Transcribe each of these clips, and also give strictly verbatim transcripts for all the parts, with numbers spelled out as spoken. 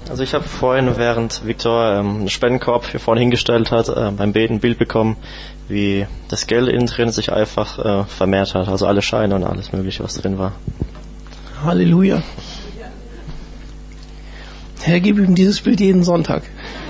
Also ich habe vorhin, während Viktor ähm, einen Spendenkorb hier vorne hingestellt hat, äh, beim Beten ein Bild bekommen, wie das Geld innen drin sich einfach äh, vermehrt hat. Also alle Scheine und alles Mögliche, was drin war. Halleluja. Herr, gib ihm dieses Bild jeden Sonntag.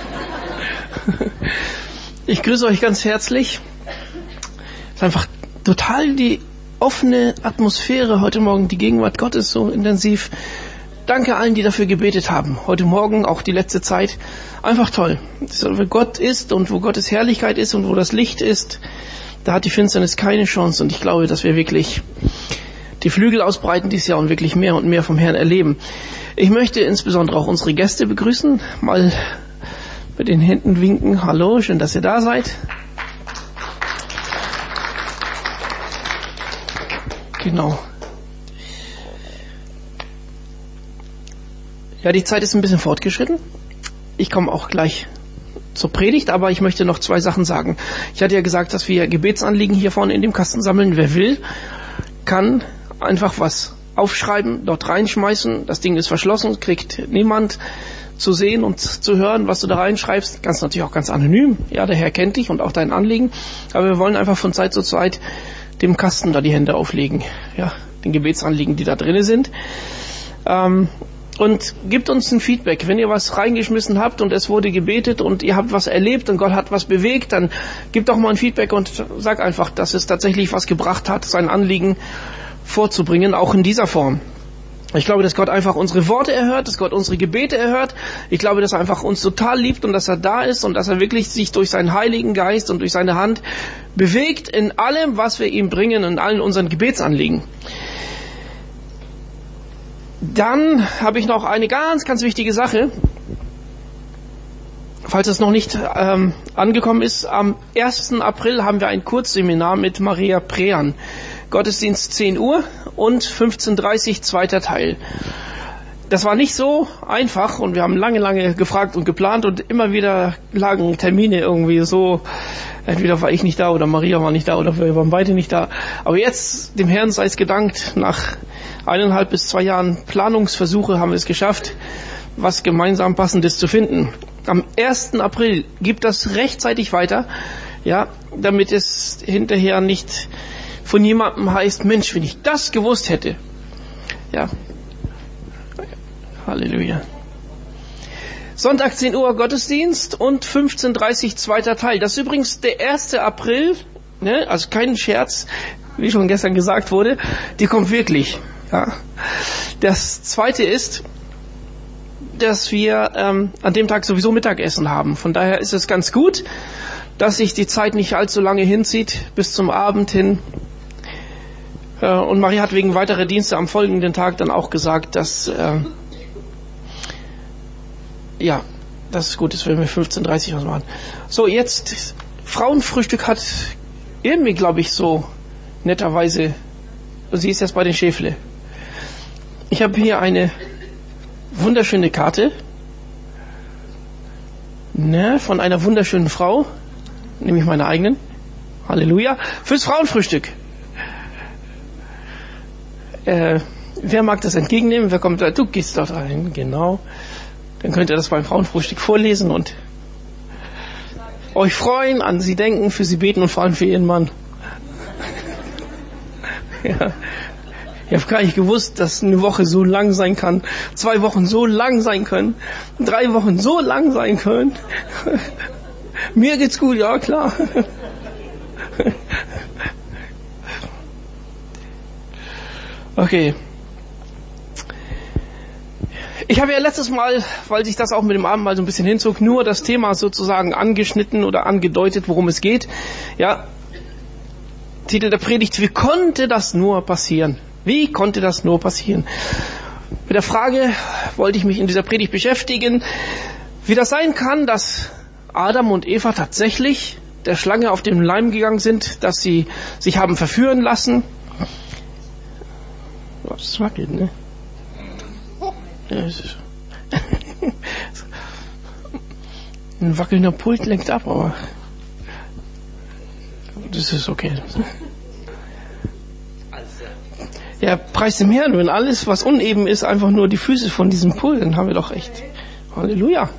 Ich grüße euch ganz herzlich. Es ist einfach total die offene Atmosphäre heute Morgen, die Gegenwart Gottes so intensiv. Danke allen, die dafür gebetet haben. Heute Morgen, auch die letzte Zeit. Einfach toll. Wo Gott ist und wo Gottes Herrlichkeit ist und wo das Licht ist, da hat die Finsternis keine Chance. Und ich glaube, dass wir wirklich die Flügel ausbreiten dieses Jahr und wirklich mehr und mehr vom Herrn erleben. Ich möchte insbesondere auch unsere Gäste begrüßen. Mal mit den Händen winken. Hallo, schön, dass ihr da seid. Genau. Ja, die Zeit ist ein bisschen fortgeschritten. Ich komme auch gleich zur Predigt, aber ich möchte noch zwei Sachen sagen. Ich hatte ja gesagt, dass wir Gebetsanliegen hier vorne in dem Kasten sammeln. Wer will, kann einfach was aufschreiben, dort reinschmeißen. Das Ding ist verschlossen, kriegt niemand zu sehen und zu hören, was du da reinschreibst. Ganz natürlich auch ganz anonym. Ja, der Herr kennt dich und auch dein Anliegen. Aber wir wollen einfach von Zeit zu Zeit dem Kasten da die Hände auflegen. Ja, den Gebetsanliegen, die da drin sind. Ähm, Und gebt uns ein Feedback. Wenn ihr was reingeschmissen habt und es wurde gebetet und ihr habt was erlebt und Gott hat was bewegt, dann gebt doch mal ein Feedback und sag einfach, dass es tatsächlich was gebracht hat, sein Anliegen vorzubringen, auch in dieser Form. Ich glaube, dass Gott einfach unsere Worte erhört, dass Gott unsere Gebete erhört. Ich glaube, dass er einfach uns total liebt und dass er da ist und dass er wirklich sich durch seinen Heiligen Geist und durch seine Hand bewegt in allem, was wir ihm bringen, in allen unseren Gebetsanliegen. Dann habe ich noch eine ganz, ganz wichtige Sache. Falls es noch nicht ähm, angekommen ist, am ersten April haben wir ein Kurzseminar mit Maria Prean. Gottesdienst zehn Uhr und fünfzehn Uhr dreißig, zweiter Teil. Das war nicht so einfach und wir haben lange, lange gefragt und geplant und immer wieder lagen Termine irgendwie so, entweder war ich nicht da oder Maria war nicht da oder wir waren beide nicht da. Aber jetzt, dem Herrn sei es gedankt, nach eineinhalb bis zwei Jahren Planungsversuche haben wir es geschafft, was gemeinsam Passendes zu finden. Am ersten April gibt das rechtzeitig weiter, ja, damit es hinterher nicht von jemandem heißt, Mensch, wenn ich das gewusst hätte. Ja. Halleluja. Sonntag zehn Uhr Gottesdienst und fünfzehn Uhr dreißig zweiter Teil. Das ist übrigens der erste April, ne, also kein Scherz, wie schon gestern gesagt wurde, die kommt wirklich. Ja. Das zweite ist, dass wir ähm, an dem Tag sowieso Mittagessen haben. Von daher ist es ganz gut, dass sich die Zeit nicht allzu lange hinzieht, bis zum Abend hin. Äh, und Maria hat wegen weiterer Dienste am folgenden Tag dann auch gesagt, dass äh, ja, das ist gut, dass wir mit fünfzehn Uhr dreißig was machen. So, jetzt, Frauenfrühstück hat irgendwie, glaube ich, so netterweise, sie ist jetzt bei den Schäfle. Ich habe hier eine wunderschöne Karte, ne, von einer wunderschönen Frau, nämlich meiner eigenen, Halleluja, fürs Frauenfrühstück. Äh, wer mag das entgegennehmen? Wer kommt da? Du gehst dort rein, genau. Dann könnt ihr das beim Frauenfrühstück vorlesen und euch freuen, an sie denken, für sie beten und vor allem für ihren Mann. Ja. Ich habe gar nicht gewusst, dass eine Woche so lang sein kann, zwei Wochen so lang sein können, drei Wochen so lang sein können. Mir geht's gut, ja klar. Okay. Ich habe ja letztes Mal, weil sich das auch mit dem Abendmahl so ein bisschen hinzog, nur das Thema sozusagen angeschnitten oder angedeutet, worum es geht. Ja, Titel der Predigt, wie konnte das nur passieren? Wie konnte das nur passieren? Mit der Frage wollte ich mich in dieser Predigt beschäftigen, wie das sein kann, dass Adam und Eva tatsächlich der Schlange auf den Leim gegangen sind, dass sie sich haben verführen lassen. Das wackelt, ne? Ja, es ist ein wackelnder Pult lenkt ab, aber das ist okay. Ja, preis dem Herrn, wenn alles, was uneben ist, einfach nur die Füße von diesem Pult, dann haben wir doch echt Halleluja.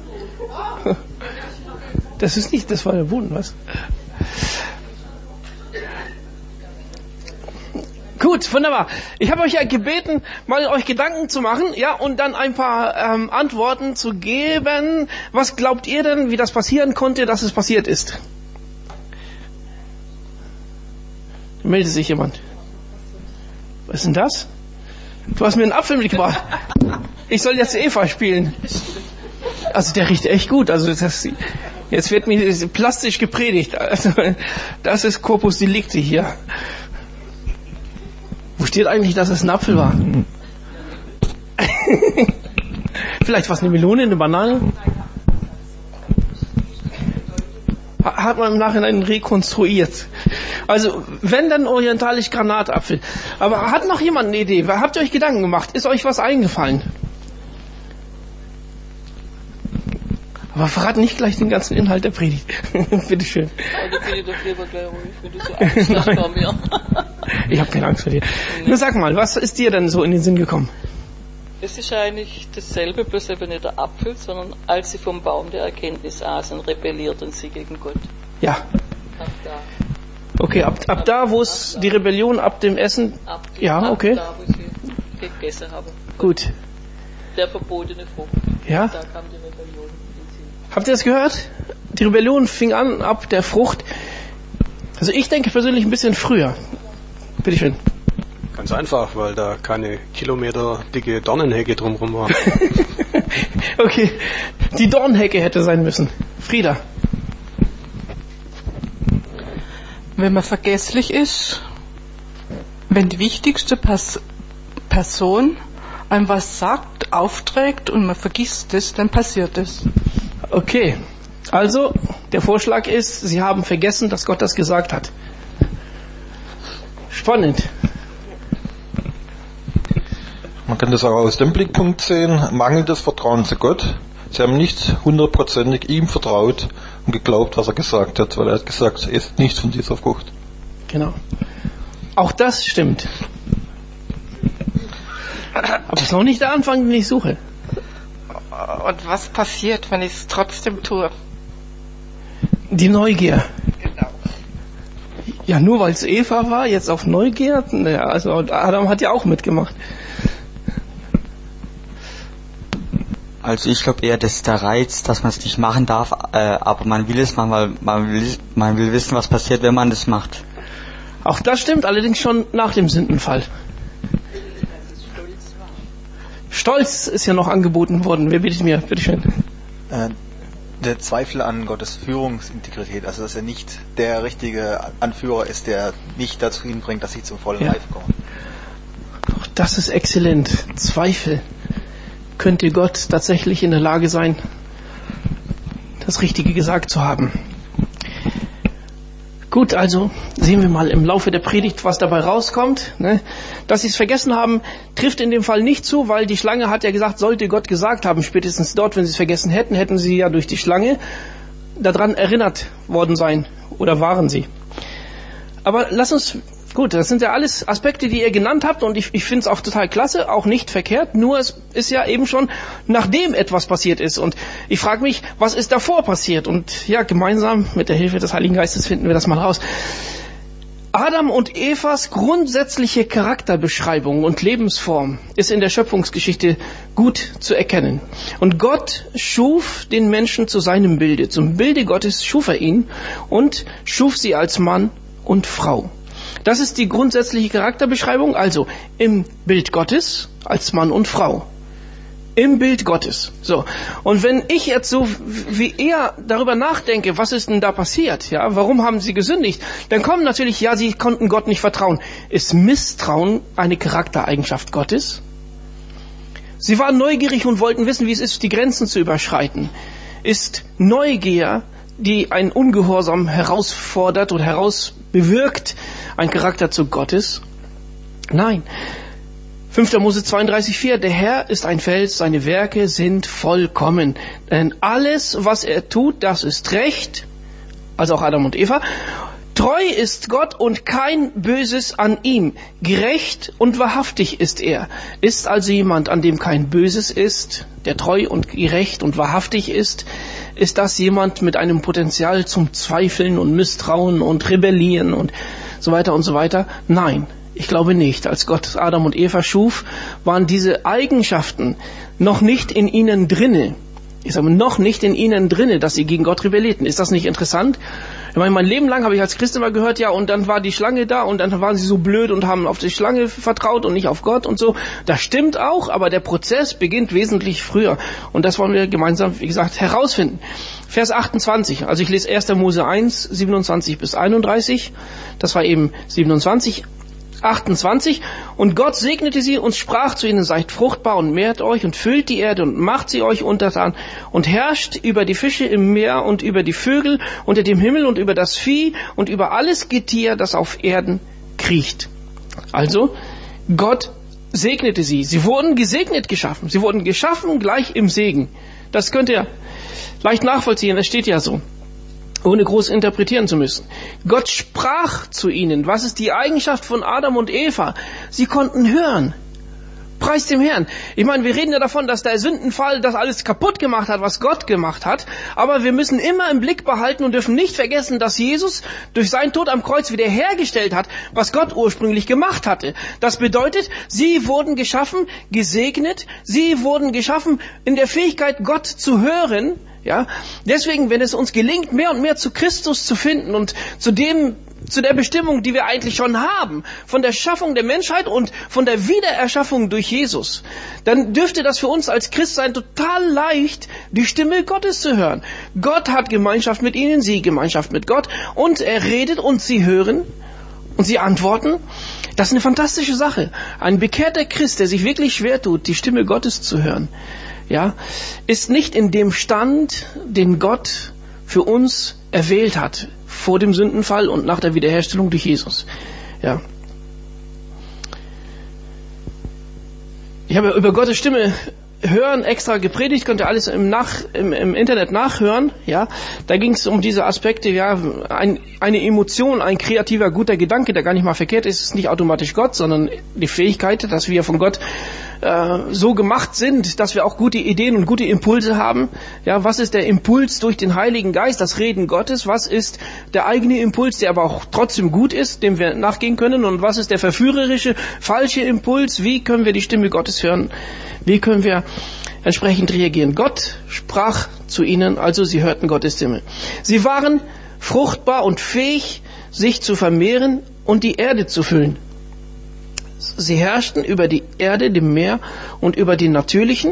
Das ist nicht, das war der Boden, was? Gut, wunderbar. Ich habe euch ja gebeten, mal euch Gedanken zu machen, ja, und dann ein paar ähm, Antworten zu geben. Was glaubt ihr denn, wie das passieren konnte, dass es passiert ist? Meldet sich jemand? Was ist denn das? Du hast mir einen Apfel mitgebracht. Ich soll jetzt Eva spielen. Also der riecht echt gut. Also das, jetzt wird mir plastisch gepredigt. Also, das ist Corpus Delicti hier. Wo steht eigentlich, dass es ein Apfel war? Vielleicht was eine Melone, eine Banane? Hat man im Nachhinein rekonstruiert. Also, wenn, dann orientalisch Granatapfel. Aber hat noch jemand eine Idee? Habt ihr euch Gedanken gemacht? Ist euch was eingefallen? Aber verrat nicht gleich den ganzen Inhalt der Predigt. Bitteschön. Also bin ich doch lieber gleich ruhig, wenn du so Angst hast vor mir. Ich habe keine Angst vor dir. Nur sag mal, was ist dir denn so in den Sinn gekommen? Es ist eigentlich dasselbe, bloß eben nicht der Apfel, sondern als sie vom Baum der Erkenntnis aßen, rebellierten sie gegen Gott. Ja. Ab da. Okay, ab, ab da, wo es die Rebellion ab dem Essen... Ab, ja, okay. Ab da, wo sie gegessen haben. Gut. Der verbotene Frucht. Ja. Da kam die Rebellion in den Sinn. Habt ihr das gehört? Die Rebellion fing an ab der Frucht. Also ich denke persönlich ein bisschen früher. Bitteschön. Ganz einfach, weil da keine Kilometer dicke Dornenhecke drumherum war. Okay, die Dornhecke hätte sein müssen. Frieda. Wenn man vergesslich ist, wenn die wichtigste Pers- Person einem was sagt, aufträgt und man vergisst es, dann passiert es. Okay, also der Vorschlag ist, Sie haben vergessen, dass Gott das gesagt hat. Spannend. Man kann das auch aus dem Blickpunkt sehen, mangelndes Vertrauen zu Gott. Sie haben nicht hundertprozentig ihm vertraut und geglaubt, was er gesagt hat, weil er hat gesagt, esst nicht von dieser Frucht. Genau. Auch das stimmt. Aber es ist noch nicht der Anfang, den ich suche. Und was passiert, wenn ich es trotzdem tue? Die Neugier. Genau. Ja, nur weil es Eva war, jetzt auf Neugier? Naja, also Adam hat ja auch mitgemacht. Also ich glaube eher, das ist der Reiz, dass man es nicht machen darf, äh, aber man will es machen, weil man will, man will wissen, was passiert, wenn man das macht. Auch das stimmt, allerdings schon nach dem Sündenfall. Stolz ist ja noch angeboten worden. Wer bittet mir? Bitteschön. Äh, der Zweifel an Gottes Führungsintegrität, also dass er nicht der richtige Anführer ist, der nicht dazu hinbringt, dass sie zum vollen Ja. Reife kommen. Auch das ist exzellent. Zweifel. Könnte Gott tatsächlich in der Lage sein, das Richtige gesagt zu haben? Gut, also sehen wir mal im Laufe der Predigt, was dabei rauskommt. Ne? Dass sie es vergessen haben, trifft in dem Fall nicht zu, weil die Schlange hat ja gesagt, sollte Gott gesagt haben, spätestens dort, wenn sie es vergessen hätten, hätten sie ja durch die Schlange daran erinnert worden sein oder waren sie. Aber lass uns, gut, das sind ja alles Aspekte, die ihr genannt habt und ich, ich finde es auch total klasse, auch nicht verkehrt, nur es ist ja eben schon, nachdem etwas passiert ist und ich frage mich, was ist davor passiert und ja, gemeinsam mit der Hilfe des Heiligen Geistes finden wir das mal raus. Adam und Evas grundsätzliche Charakterbeschreibung und Lebensform ist in der Schöpfungsgeschichte gut zu erkennen. Und Gott schuf den Menschen zu seinem Bilde. Zum Bilde Gottes schuf er ihn und schuf sie als Mann und Frau. Das ist die grundsätzliche Charakterbeschreibung, also im Bild Gottes als Mann und Frau. Im Bild Gottes. So. Und wenn ich jetzt so wie er darüber nachdenke, was ist denn da passiert? Ja, warum haben sie gesündigt? Dann kommen natürlich, ja, sie konnten Gott nicht vertrauen. Ist Misstrauen eine Charaktereigenschaft Gottes? Sie waren neugierig und wollten wissen, wie es ist, die Grenzen zu überschreiten. Ist Neugier, die einen Ungehorsam herausfordert oder herausbewirkt, ein Charakter zu Gottes? Nein. fünfter Mose zweiunddreißig vier, der Herr ist ein Fels, seine Werke sind vollkommen. Denn alles, was er tut, das ist recht, also auch Adam und Eva, Treu ist Gott und kein Böses an ihm. Gerecht und wahrhaftig ist er. Ist also jemand, an dem kein Böses ist, der treu und gerecht und wahrhaftig ist, ist das jemand mit einem Potenzial zum Zweifeln und Misstrauen und Rebellieren und so weiter und so weiter? Nein, ich glaube nicht. Als Gott Adam und Eva schuf, waren diese Eigenschaften noch nicht in ihnen drinne. Ich sage noch nicht in ihnen drinne, dass sie gegen Gott rebellierten. Ist das nicht interessant? Ich meine, mein Leben lang habe ich als Christ immer gehört, ja, und dann war die Schlange da und dann waren sie so blöd und haben auf die Schlange vertraut und nicht auf Gott und so. Das stimmt auch, aber der Prozess beginnt wesentlich früher. Und das wollen wir gemeinsam, wie gesagt, herausfinden. Vers achtundzwanzig, also ich lese erster Mose eins, siebenundzwanzig bis einunddreißig. Das war eben siebenundzwanzig. achtundzwanzig. Und Gott segnete sie und sprach zu ihnen, seid fruchtbar und mehrt euch und füllt die Erde und macht sie euch untertan und herrscht über die Fische im Meer und über die Vögel unter dem Himmel und über das Vieh und über alles Getier, das auf Erden kriecht. Also, Gott segnete sie. Sie wurden gesegnet geschaffen. Sie wurden geschaffen gleich im Segen. Das könnt ihr leicht nachvollziehen, das steht ja so, ohne groß interpretieren zu müssen. Gott sprach zu ihnen. Was ist die Eigenschaft von Adam und Eva? Sie konnten hören. Preis dem Herrn. Ich meine, wir reden ja davon, dass der Sündenfall das alles kaputt gemacht hat, was Gott gemacht hat. Aber wir müssen immer im Blick behalten und dürfen nicht vergessen, dass Jesus durch seinen Tod am Kreuz wiederhergestellt hat, was Gott ursprünglich gemacht hatte. Das bedeutet, sie wurden geschaffen, gesegnet. Sie wurden geschaffen in der Fähigkeit, Gott zu hören. Ja, deswegen, wenn es uns gelingt, mehr und mehr zu Christus zu finden und zu dem, zu der Bestimmung, die wir eigentlich schon haben, von der Schaffung der Menschheit und von der Wiedererschaffung durch Jesus, dann dürfte das für uns als Christsein total leicht, die Stimme Gottes zu hören. Gott hat Gemeinschaft mit ihnen, sie Gemeinschaft mit Gott und er redet und sie hören und sie antworten. Das ist eine fantastische Sache. Ein bekehrter Christ, der sich wirklich schwer tut, die Stimme Gottes zu hören, ja, ist nicht in dem Stand, den Gott für uns erwählt hat, vor dem Sündenfall und nach der Wiederherstellung durch Jesus. Ja. Ich habe über Gottes Stimme hören extra gepredigt, könnt ihr alles im, Nach, im, im Internet nachhören. Ja, da ging es um diese Aspekte. Ja, ein, eine Emotion, ein kreativer, guter Gedanke, der gar nicht mal verkehrt ist, ist nicht automatisch Gott, sondern die Fähigkeit, dass wir von Gott äh, so gemacht sind, dass wir auch gute Ideen und gute Impulse haben. Ja, was ist der Impuls durch den Heiligen Geist, das Reden Gottes? Was ist der eigene Impuls, der aber auch trotzdem gut ist, dem wir nachgehen können? Und was ist der verführerische, falsche Impuls? Wie können wir die Stimme Gottes hören? Wie können wir entsprechend reagieren? Gott sprach zu ihnen, also sie hörten Gottes Stimme. Sie waren fruchtbar und fähig, sich zu vermehren und die Erde zu füllen. Sie herrschten über die Erde, dem Meer und über den natürlichen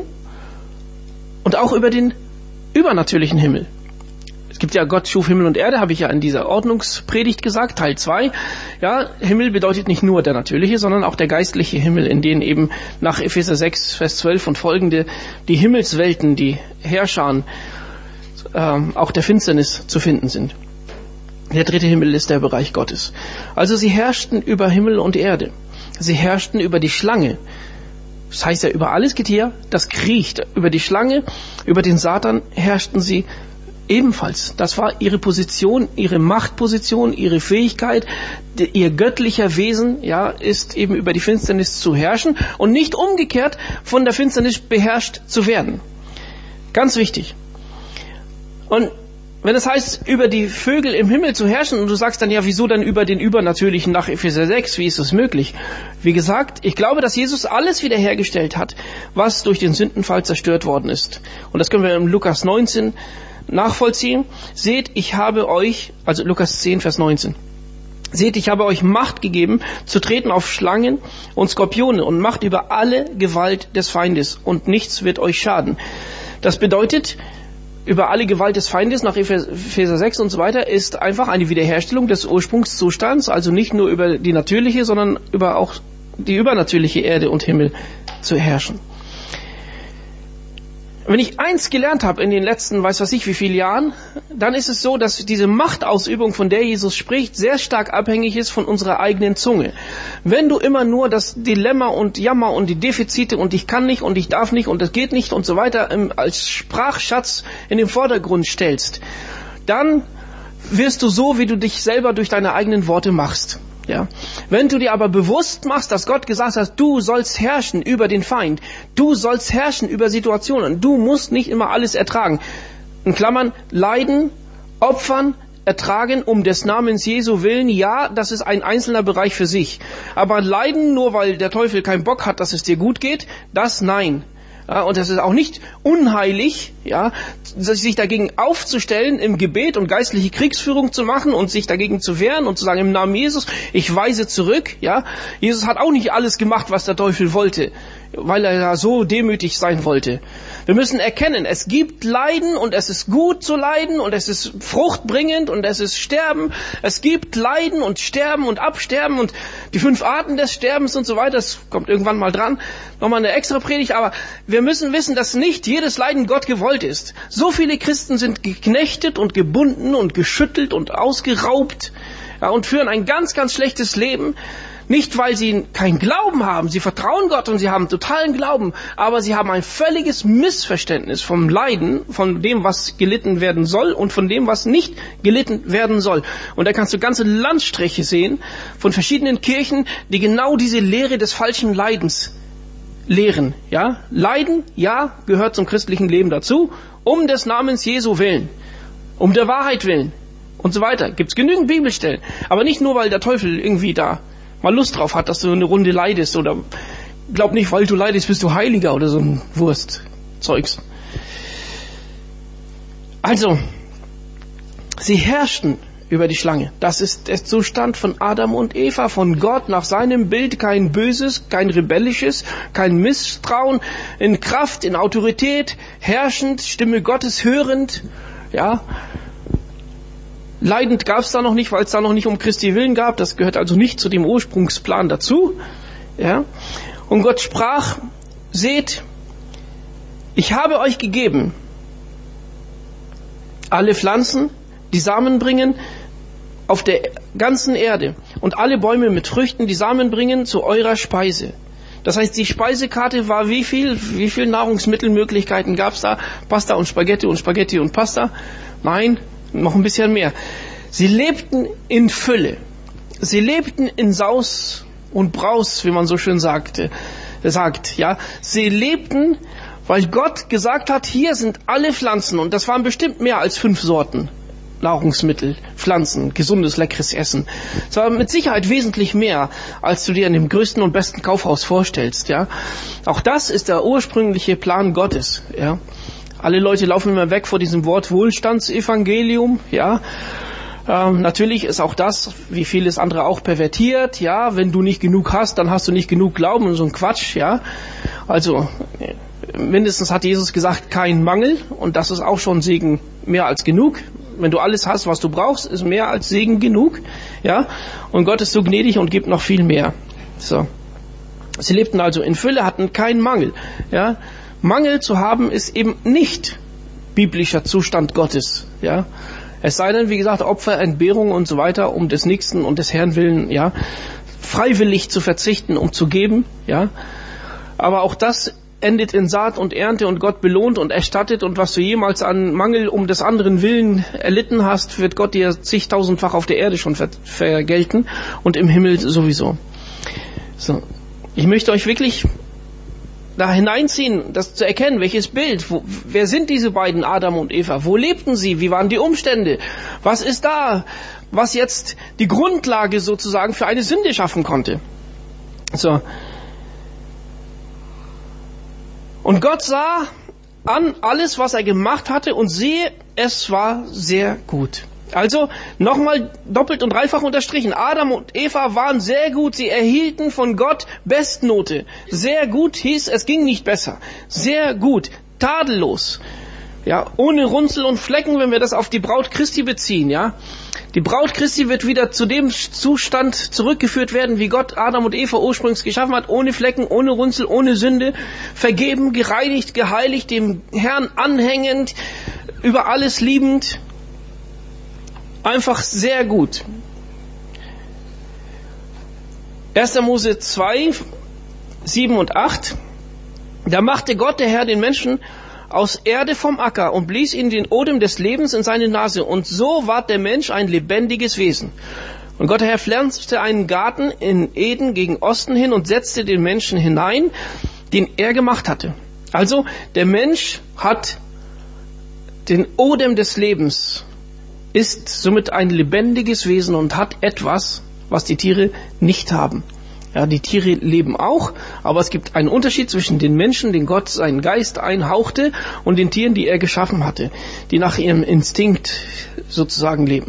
und auch über den übernatürlichen Himmel. Es gibt ja, Gott schuf Himmel und Erde, habe ich ja in dieser Ordnungspredigt gesagt, Teil zwei. Ja, Himmel bedeutet nicht nur der natürliche, sondern auch der geistliche Himmel, in denen eben nach Epheser sechs, Vers zwölf und folgende die Himmelswelten, die Herrscher, ähm, auch der Finsternis zu finden sind. Der dritte Himmel ist der Bereich Gottes. Also sie herrschten über Himmel und Erde. Sie herrschten über die Schlange. Das heißt ja über alles Getier, das kriecht. Über die Schlange, über den Satan herrschten sie ebenfalls. Das war ihre Position, ihre Machtposition, ihre Fähigkeit, ihr göttlicher Wesen, ja, ist eben über die Finsternis zu herrschen und nicht umgekehrt von der Finsternis beherrscht zu werden. Ganz wichtig. Und wenn es heißt, über die Vögel im Himmel zu herrschen, und du sagst dann, ja, wieso dann über den Übernatürlichen nach Epheser sechs, wie ist das möglich? Wie gesagt, ich glaube, dass Jesus alles wiederhergestellt hat, was durch den Sündenfall zerstört worden ist. Und das können wir in Lukas neunzehn nachvollziehen. Seht, ich habe euch, also Lukas zehn, Vers neunzehn, seht, ich habe euch Macht gegeben, zu treten auf Schlangen und Skorpione und Macht über alle Gewalt des Feindes und nichts wird euch schaden. Das bedeutet, über alle Gewalt des Feindes nach Epheser sechs und so weiter ist einfach eine Wiederherstellung des Ursprungszustands, also nicht nur über die natürliche, sondern über auch die übernatürliche Erde und Himmel zu herrschen. Wenn ich eins gelernt habe in den letzten, weiß was ich wie viele Jahren, dann ist es so, dass diese Machtausübung, von der Jesus spricht, sehr stark abhängig ist von unserer eigenen Zunge. Wenn du immer nur das Dilemma und Jammer und die Defizite und ich kann nicht und ich darf nicht und das geht nicht und so weiter als Sprachschatz in den Vordergrund stellst, dann wirst du so, wie du dich selber durch deine eigenen Worte machst. Ja. Wenn du dir aber bewusst machst, dass Gott gesagt hat, du sollst herrschen über den Feind, du sollst herrschen über Situationen, du musst nicht immer alles ertragen. In Klammern, leiden, opfern, ertragen, um des Namens Jesu willen, ja, das ist ein einzelner Bereich für sich. Aber leiden, nur weil der Teufel keinen Bock hat, dass es dir gut geht, das nein. Ja, und das ist auch nicht unheilig, ja, sich dagegen aufzustellen, im Gebet und geistliche Kriegsführung zu machen und sich dagegen zu wehren und zu sagen, im Namen Jesus, ich weise zurück, ja. Jesus hat auch nicht alles gemacht, was der Teufel wollte, weil er ja so demütig sein wollte. Wir müssen erkennen, es gibt Leiden und es ist gut zu leiden und es ist fruchtbringend und es ist Sterben. Es gibt Leiden und Sterben und Absterben und die fünf Arten des Sterbens und so weiter. Das kommt irgendwann mal dran. Nochmal eine extra Predigt, aber wir müssen wissen, dass nicht jedes Leiden Gott gewollt ist. So viele Christen sind geknechtet und gebunden und geschüttelt und ausgeraubt, ja, und führen ein ganz, ganz schlechtes Leben. Nicht, weil sie keinen Glauben haben, sie vertrauen Gott und sie haben totalen Glauben, aber sie haben ein völliges Missverständnis vom Leiden, von dem, was gelitten werden soll und von dem, was nicht gelitten werden soll. Und da kannst du ganze Landstriche sehen von verschiedenen Kirchen, die genau diese Lehre des falschen Leidens lehren. Ja? Leiden, ja, gehört zum christlichen Leben dazu, um des Namens Jesu willen, um der Wahrheit willen und so weiter. Gibt's genügend Bibelstellen, aber nicht nur, weil der Teufel irgendwie da mal Lust drauf hat, dass du eine Runde leidest, oder glaub nicht, weil du leidest, bist du Heiliger oder so ein Wurstzeugs. Also, sie herrschten über die Schlange. Das ist der Zustand von Adam und Eva, von Gott nach seinem Bild, kein Böses, kein Rebellisches, kein Misstrauen, in Kraft, in Autorität, herrschend, Stimme Gottes hörend, ja. Leidend gab es da noch nicht, weil es da noch nicht um Christi Willen gab. Das gehört also nicht zu dem Ursprungsplan dazu. Ja. Und Gott sprach, seht, ich habe euch gegeben alle Pflanzen, die Samen bringen, auf der ganzen Erde und alle Bäume mit Früchten, die Samen bringen, zu eurer Speise. Das heißt, die Speisekarte war wie viel, wie viel Nahrungsmittelmöglichkeiten gab es da? Pasta und Spaghetti und Spaghetti und Pasta? Nein, noch ein bisschen mehr. Sie lebten in Fülle. Sie lebten in Saus und Braus, wie man so schön sagte, sagt, ja. Sie lebten, weil Gott gesagt hat, hier sind alle Pflanzen, und das waren bestimmt mehr als fünf Sorten Nahrungsmittel, Pflanzen, gesundes, leckeres Essen. Es war mit Sicherheit wesentlich mehr, als du dir in dem größten und besten Kaufhaus vorstellst, ja. Auch das ist der ursprüngliche Plan Gottes, ja. Alle Leute laufen immer weg vor diesem Wort Wohlstandsevangelium, ja. Ähm, natürlich ist auch das, wie vieles andere auch, pervertiert, ja. Wenn du nicht genug hast, dann hast du nicht genug Glauben und so ein Quatsch, ja. Also, mindestens hat Jesus gesagt, kein Mangel, und das ist auch schon Segen mehr als genug. Wenn du alles hast, was du brauchst, ist mehr als Segen genug, ja. Und Gott ist so gnädig und gibt noch viel mehr. So. Sie lebten also in Fülle, hatten keinen Mangel, ja. Mangel zu haben ist eben nicht biblischer Zustand Gottes, ja. Es sei denn, wie gesagt, Opfer, Entbehrung und so weiter, um des Nächsten und des Herrn willen, ja, freiwillig zu verzichten, um zu geben, ja. Aber auch das endet in Saat und Ernte, und Gott belohnt und erstattet, und was du jemals an Mangel um des anderen Willen erlitten hast, wird Gott dir zigtausendfach auf der Erde schon ver- vergelten und im Himmel sowieso. So. Ich möchte euch wirklich da hineinziehen, das zu erkennen, welches Bild, wo, wer sind diese beiden, Adam und Eva, wo lebten sie, wie waren die Umstände, was ist da, was jetzt die Grundlage sozusagen für eine Sünde schaffen konnte. So. Und Gott sah an alles, was er gemacht hatte, und siehe, es war sehr gut. Also nochmal doppelt und dreifach unterstrichen. Adam und Eva waren sehr gut. Sie erhielten von Gott Bestnote. Sehr gut hieß, es ging nicht besser. Sehr gut, tadellos. Ja, ohne Runzel und Flecken, wenn wir das auf die Braut Christi beziehen, ja. Die Braut Christi wird wieder zu dem Zustand zurückgeführt werden, wie Gott Adam und Eva ursprünglich geschaffen hat, ohne Flecken, ohne Runzel, ohne Sünde, vergeben, gereinigt, geheiligt, dem Herrn anhängend, über alles liebend. Einfach sehr gut. erster Mose zwei, sieben und acht. Da machte Gott, der Herr, den Menschen aus Erde vom Acker und blies ihm den Odem des Lebens in seine Nase. Und so ward der Mensch ein lebendiges Wesen. Und Gott der Herr pflanzte einen Garten in Eden gegen Osten hin und setzte den Menschen hinein, den er gemacht hatte. Also der Mensch hat den Odem des Lebens, ist somit ein lebendiges Wesen und hat etwas, was die Tiere nicht haben. Ja, die Tiere leben auch, aber es gibt einen Unterschied zwischen den Menschen, den Gott seinen Geist einhauchte, und den Tieren, die er geschaffen hatte, die nach ihrem Instinkt sozusagen leben.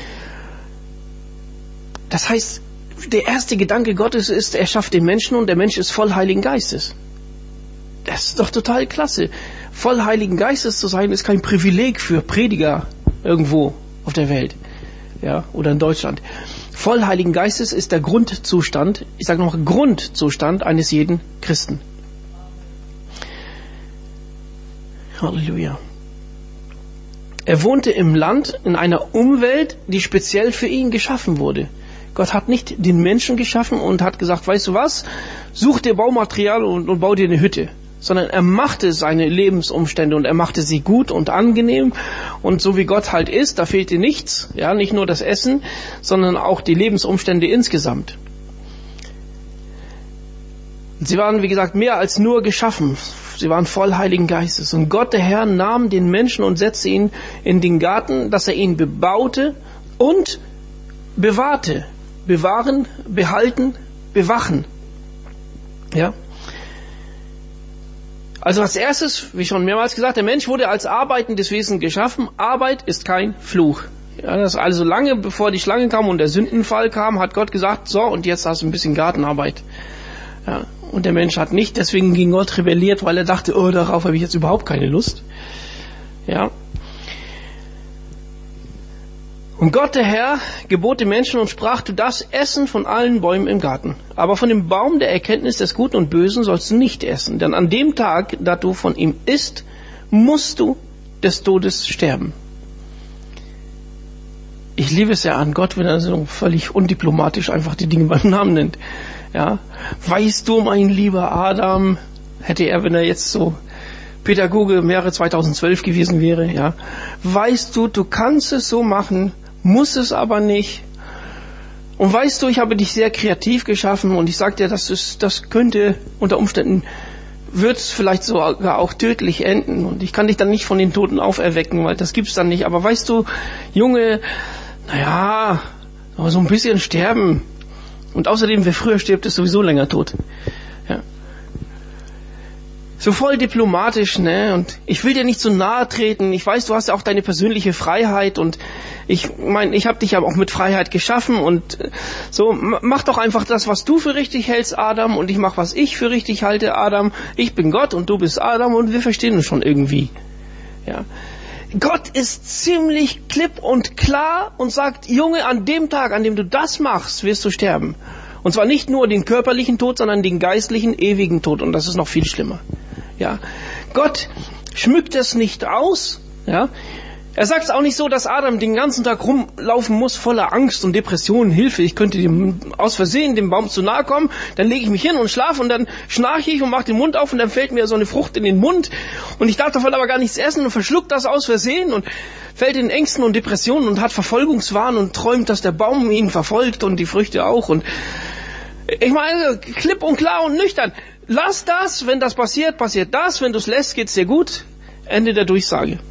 Das heißt, der erste Gedanke Gottes ist, er schafft den Menschen und der Mensch ist voll Heiligen Geistes. Das ist doch total klasse. Voll Heiligen Geistes zu sein, ist kein Privileg für Prediger irgendwo auf der Welt, ja, oder in Deutschland. Voll Heiligen Geistes ist der Grundzustand, ich sage noch Grundzustand eines jeden Christen. Halleluja. Er wohnte im Land, in einer Umwelt, die speziell für ihn geschaffen wurde. Gott hat nicht den Menschen geschaffen und hat gesagt, weißt du was, such dir Baumaterial und, und bau dir eine Hütte. Sondern er machte seine Lebensumstände und er machte sie gut und angenehm. Und so wie Gott halt ist, da fehlte nichts. Ja, nicht nur das Essen, sondern auch die Lebensumstände insgesamt. Sie waren, wie gesagt, mehr als nur geschaffen. Sie waren voll Heiligen Geistes. Und Gott, der Herr, nahm den Menschen und setzte ihn in den Garten, dass er ihn bebaute und bewahrte. Bewahren, behalten, bewachen. Ja. Also als erstes, wie schon mehrmals gesagt, der Mensch wurde als arbeitendes Wesen geschaffen. Arbeit ist kein Fluch. Ja, das also lange bevor die Schlange kam und der Sündenfall kam, hat Gott gesagt, so, und jetzt hast du ein bisschen Gartenarbeit. Ja, und der Mensch hat nicht, deswegen gegen Gott rebelliert, weil er dachte, oh, darauf habe ich jetzt überhaupt keine Lust. Ja. Und Gott, der Herr, gebot den Menschen und sprach, du darfst essen von allen Bäumen im Garten. Aber von dem Baum der Erkenntnis des Guten und Bösen sollst du nicht essen. Denn an dem Tag, da du von ihm isst, musst du des Todes sterben. Ich liebe es ja an Gott, wenn er so völlig undiplomatisch einfach die Dinge beim Namen nennt. Ja. Weißt du, mein lieber Adam, hätte er, wenn er jetzt so Pädagoge im Jahre zweitausendzwölf gewesen wäre, ja. Weißt du, du kannst es so machen, muss es aber nicht. Und weißt du, ich habe dich sehr kreativ geschaffen und ich sage dir, das ist, das könnte unter Umständen, wird es vielleicht sogar auch tödlich enden und ich kann dich dann nicht von den Toten auferwecken, weil das gibt's dann nicht. Aber weißt du, Junge, naja, aber so ein bisschen sterben. Und außerdem, wer früher stirbt, ist sowieso länger tot. Ja. So voll diplomatisch, ne? Und ich will dir nicht so nahe treten. Ich weiß, du hast ja auch deine persönliche Freiheit und ich meine, ich habe dich ja auch mit Freiheit geschaffen und so, mach doch einfach das, was du für richtig hältst, Adam, und ich mach, was ich für richtig halte, Adam. Ich bin Gott und du bist Adam und wir verstehen uns schon irgendwie. Ja. Gott ist ziemlich klipp und klar und sagt, Junge, an dem Tag, an dem du das machst, wirst du sterben. Und zwar nicht nur den körperlichen Tod, sondern den geistlichen, ewigen Tod. Und das ist noch viel schlimmer. Ja. Gott schmückt es nicht aus. Ja. Er sagt es auch nicht so, dass Adam den ganzen Tag rumlaufen muss, voller Angst und Depressionen. Hilfe, ich könnte dem aus Versehen dem Baum zu nahe kommen. Dann lege ich mich hin und schlafe und dann schnarche ich und mache den Mund auf und dann fällt mir so eine Frucht in den Mund. Und ich darf davon aber gar nichts essen und verschluckt das aus Versehen und fällt in Ängsten und Depressionen und hat Verfolgungswahn und träumt, dass der Baum ihn verfolgt und die Früchte auch. Und ich meine, klipp und klar und nüchtern. Lass das, wenn das passiert, passiert das. Wenn du es lässt, geht's dir gut. Ende der Durchsage.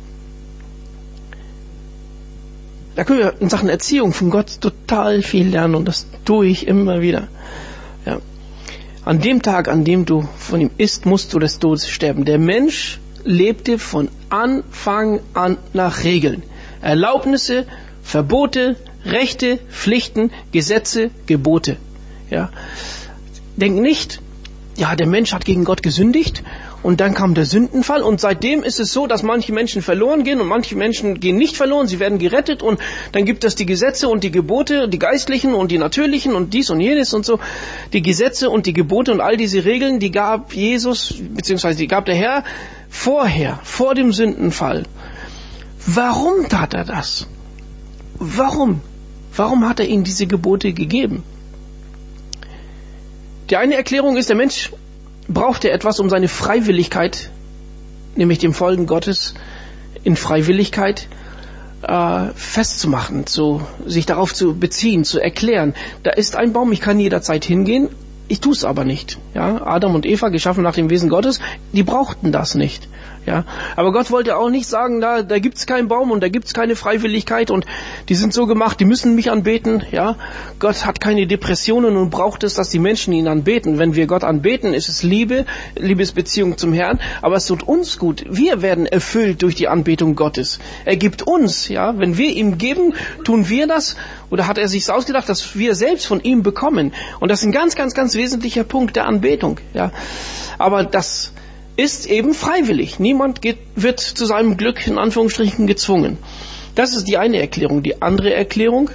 Da können wir in Sachen Erziehung von Gott total viel lernen und das tue ich immer wieder. Ja. An dem Tag, an dem du von ihm isst, musst du des Todes sterben. Der Mensch lebte von Anfang an nach Regeln. Erlaubnisse, Verbote, Rechte, Pflichten, Gesetze, Gebote. Ja. Denk nicht, ja, der Mensch hat gegen Gott gesündigt und dann kam der Sündenfall und seitdem ist es so, dass manche Menschen verloren gehen und manche Menschen gehen nicht verloren, sie werden gerettet und dann gibt es die Gesetze und die Gebote, die geistlichen und die natürlichen und dies und jenes und so. Die Gesetze und die Gebote und all diese Regeln, die gab Jesus, beziehungsweise die gab der Herr vorher, vor dem Sündenfall. Warum tat er das? Warum? Warum hat er ihnen diese Gebote gegeben? Die eine Erklärung ist, der Mensch brauchte etwas, um seine Freiwilligkeit nämlich dem Folgen Gottes in Freiwilligkeit äh, festzumachen, zu, sich darauf zu beziehen, zu erklären. Da ist ein Baum, ich kann jederzeit hingehen, ich tue es aber nicht. Ja, Adam und Eva, geschaffen nach dem Wesen Gottes, die brauchten das nicht. Ja, aber Gott wollte auch nicht sagen, da, da gibt's keinen Baum und da gibt's keine Freiwilligkeit und die sind so gemacht, die müssen mich anbeten. Ja, Gott hat keine Depressionen und braucht es, dass die Menschen ihn anbeten. Wenn wir Gott anbeten, ist es Liebe, Liebesbeziehung zum Herrn, aber es tut uns gut. Wir werden erfüllt durch die Anbetung Gottes. Er gibt uns, ja, wenn wir ihm geben, tun wir das, oder hat er sich ausgedacht, dass wir selbst von ihm bekommen. Und das ist ein ganz, ganz, ganz wesentlicher Punkt der Anbetung. Ja, aber das ist eben freiwillig. Niemand geht, wird zu seinem Glück in Anführungsstrichen gezwungen. Das ist die eine Erklärung. Die andere Erklärung: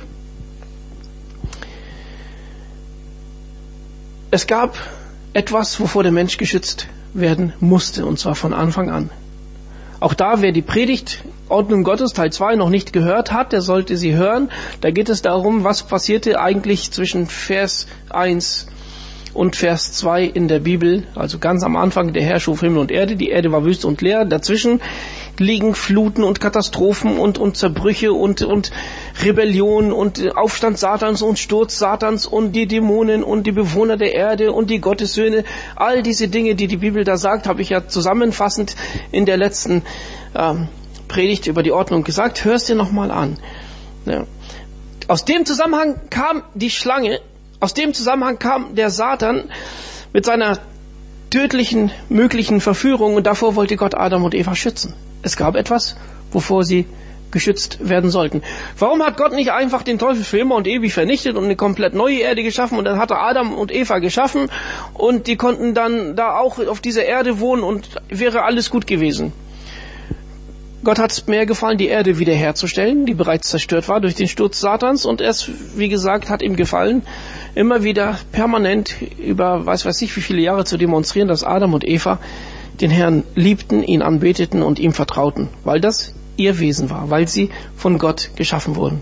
Es gab etwas, wovor der Mensch geschützt werden musste, und zwar von Anfang an. Auch da, wer die Predigt Ordnung Gottes Teil zwei noch nicht gehört hat, der sollte sie hören. Da geht es darum, was passierte eigentlich zwischen Vers eins und Vers zwei in der Bibel, also ganz am Anfang: Der Herr schuf Himmel und Erde, die Erde war wüst und leer, dazwischen liegen Fluten und Katastrophen und, und Zerbrüche und, und Rebellion und Aufstand Satans und Sturz Satans und die Dämonen und die Bewohner der Erde und die Gottessöhne. All diese Dinge, die die Bibel da sagt, habe ich ja zusammenfassend in der letzten ähm, Predigt über die Ordnung gesagt. Hörst dir nochmal an. Ja. Aus dem Zusammenhang kam die Schlange, Aus dem Zusammenhang kam der Satan mit seiner tödlichen, möglichen Verführung, und davor wollte Gott Adam und Eva schützen. Es gab etwas, wovor sie geschützt werden sollten. Warum hat Gott nicht einfach den Teufel für immer und ewig vernichtet und eine komplett neue Erde geschaffen, und dann hat er Adam und Eva geschaffen und die konnten dann da auch auf dieser Erde wohnen und wäre alles gut gewesen? Gott hat es mehr gefallen, die Erde wiederherzustellen, die bereits zerstört war durch den Sturz Satans, und es, wie gesagt, hat ihm gefallen, immer wieder permanent über weiß weiß ich wie viele Jahre zu demonstrieren, dass Adam und Eva den Herrn liebten, ihn anbeteten und ihm vertrauten, weil das ihr Wesen war, weil sie von Gott geschaffen wurden.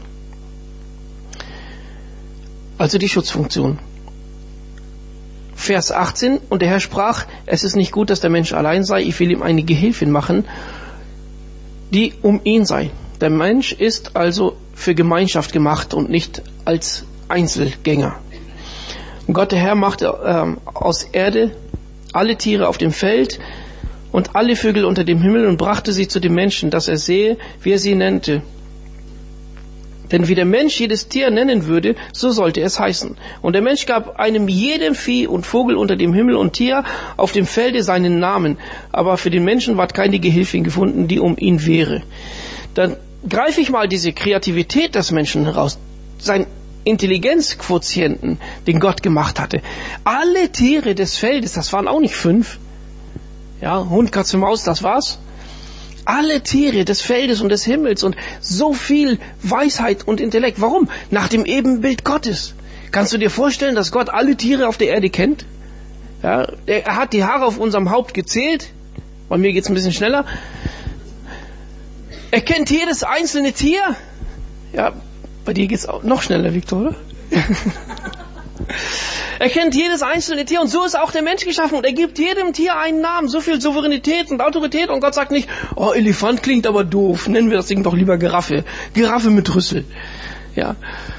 Also die Schutzfunktion. Vers achtzehn: Und der Herr sprach, es ist nicht gut, dass der Mensch allein sei, ich will ihm eine Gehilfin machen, die um ihn sei. Der Mensch ist also für Gemeinschaft gemacht und nicht als Einzelgänger. Und Gott, der Herr, machte ähm, aus Erde alle Tiere auf dem Feld und alle Vögel unter dem Himmel und brachte sie zu dem Menschen, dass er sehe, wie er sie nennte. Denn wie der Mensch jedes Tier nennen würde, so sollte es heißen. Und der Mensch gab einem jedem Vieh und Vogel unter dem Himmel und Tier auf dem Felde seinen Namen. Aber für den Menschen ward keine Gehilfin gefunden, die um ihn wäre. Dann greife ich mal diese Kreativität des Menschen heraus, sein Intelligenzquotienten, den Gott gemacht hatte. Alle Tiere des Feldes, das waren auch nicht fünf. Ja, Hund, Katze, Maus, das war's. Alle Tiere des Feldes und des Himmels und so viel Weisheit und Intellekt. Warum? Nach dem Ebenbild Gottes. Kannst du dir vorstellen, dass Gott alle Tiere auf der Erde kennt? Ja, er hat die Haare auf unserem Haupt gezählt. Bei mir geht's ein bisschen schneller. Er kennt jedes einzelne Tier. Ja, bei dir geht's auch noch schneller, Victor, oder? Er kennt jedes einzelne Tier, und so ist auch der Mensch geschaffen, und er gibt jedem Tier einen Namen, so viel Souveränität und Autorität, und Gott sagt nicht, oh, Elefant klingt aber doof, nennen wir das Ding doch lieber Giraffe, Giraffe mit Rüssel. Ja.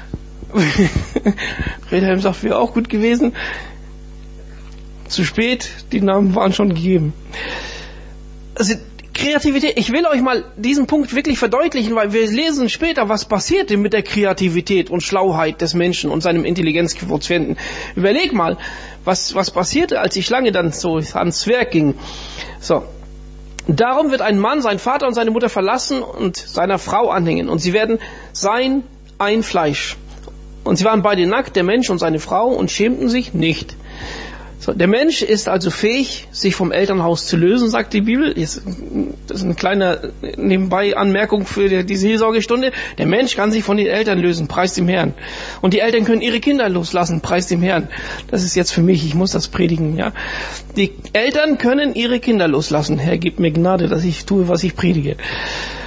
Redheim sagt, wäre auch gut gewesen. Zu spät, die Namen waren schon gegeben. Also Kreativität, ich will euch mal diesen Punkt wirklich verdeutlichen, weil wir lesen später, was passierte mit der Kreativität und Schlauheit des Menschen und seinem Intelligenzquotienten. Überleg mal, was, was passierte, als die Schlange dann so ans Werk ging. So. Darum wird ein Mann seinen Vater und seine Mutter verlassen und seiner Frau anhängen, und sie werden sein ein Fleisch. Und sie waren beide nackt, der Mensch und seine Frau, und schämten sich nicht. So, der Mensch ist also fähig, sich vom Elternhaus zu lösen, sagt die Bibel. Das ist eine kleine nebenbei Anmerkung für die Seelsorgestunde. Der Mensch kann sich von den Eltern lösen, preist dem Herrn. Und die Eltern können ihre Kinder loslassen, preist dem Herrn. Das ist jetzt für mich, ich muss das predigen. Ja, die Eltern können ihre Kinder loslassen. Herr, gib mir Gnade, dass ich tue, was ich predige.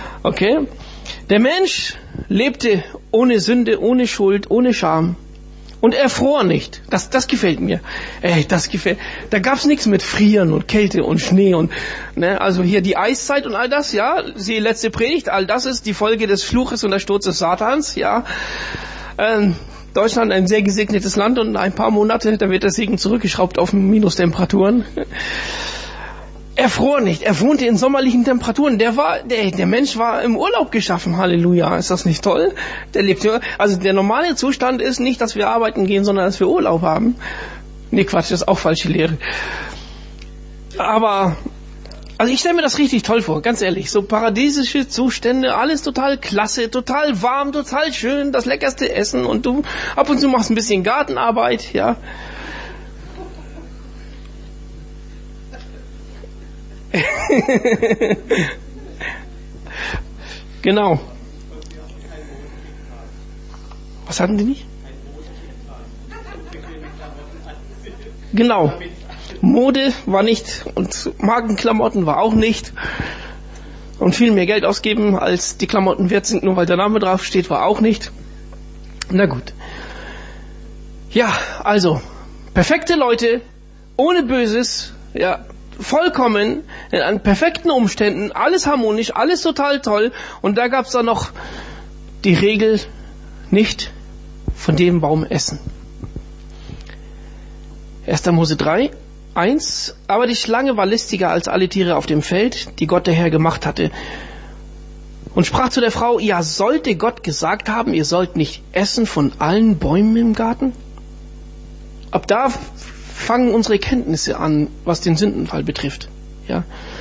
Okay? Der Mensch lebte ohne Sünde, ohne Schuld, ohne Scham. Und er fror nicht. Das, das gefällt mir. Ey, das gefällt. Da gab's nichts mit Frieren und Kälte und Schnee und, ne, also hier die Eiszeit und all das, ja. Die letzte Predigt, all das ist die Folge des Fluches und der Sturz des Satans, ja. Ähm, Deutschland ein sehr gesegnetes Land und in ein paar Monate, da wird der Segen zurückgeschraubt auf Minustemperaturen. Er fror nicht, er wohnte in sommerlichen Temperaturen. Der war, der, der Mensch war im Urlaub geschaffen. Halleluja, ist das nicht toll? Der lebt, also der normale Zustand ist nicht, dass wir arbeiten gehen, sondern dass wir Urlaub haben. Nee, Quatsch, das ist auch falsche Lehre. Aber, also ich stelle mir das richtig toll vor, ganz ehrlich. So paradiesische Zustände, alles total klasse, total warm, total schön, das leckerste Essen und du ab und zu machst ein bisschen Gartenarbeit, ja. Genau. Was hatten die nicht? Genau. Mode war nicht und Markenklamotten war auch nicht. Und viel mehr Geld ausgeben, als die Klamotten wert sind, nur weil der Name drauf steht, war auch nicht. Na gut. Ja, also, perfekte Leute, ohne Böses, ja, vollkommen, an perfekten Umständen, alles harmonisch, alles total toll. Und da gab es dann noch die Regel, nicht von dem Baum essen. erster Mose drei, eins. Aber die Schlange war listiger als alle Tiere auf dem Feld, die Gott der Herr gemacht hatte. Und sprach zu der Frau, ja, sollte Gott gesagt haben, ihr sollt nicht essen von allen Bäumen im Garten? Ab da fangen unsere Kenntnisse an, was den Sündenfall betrifft. Ja.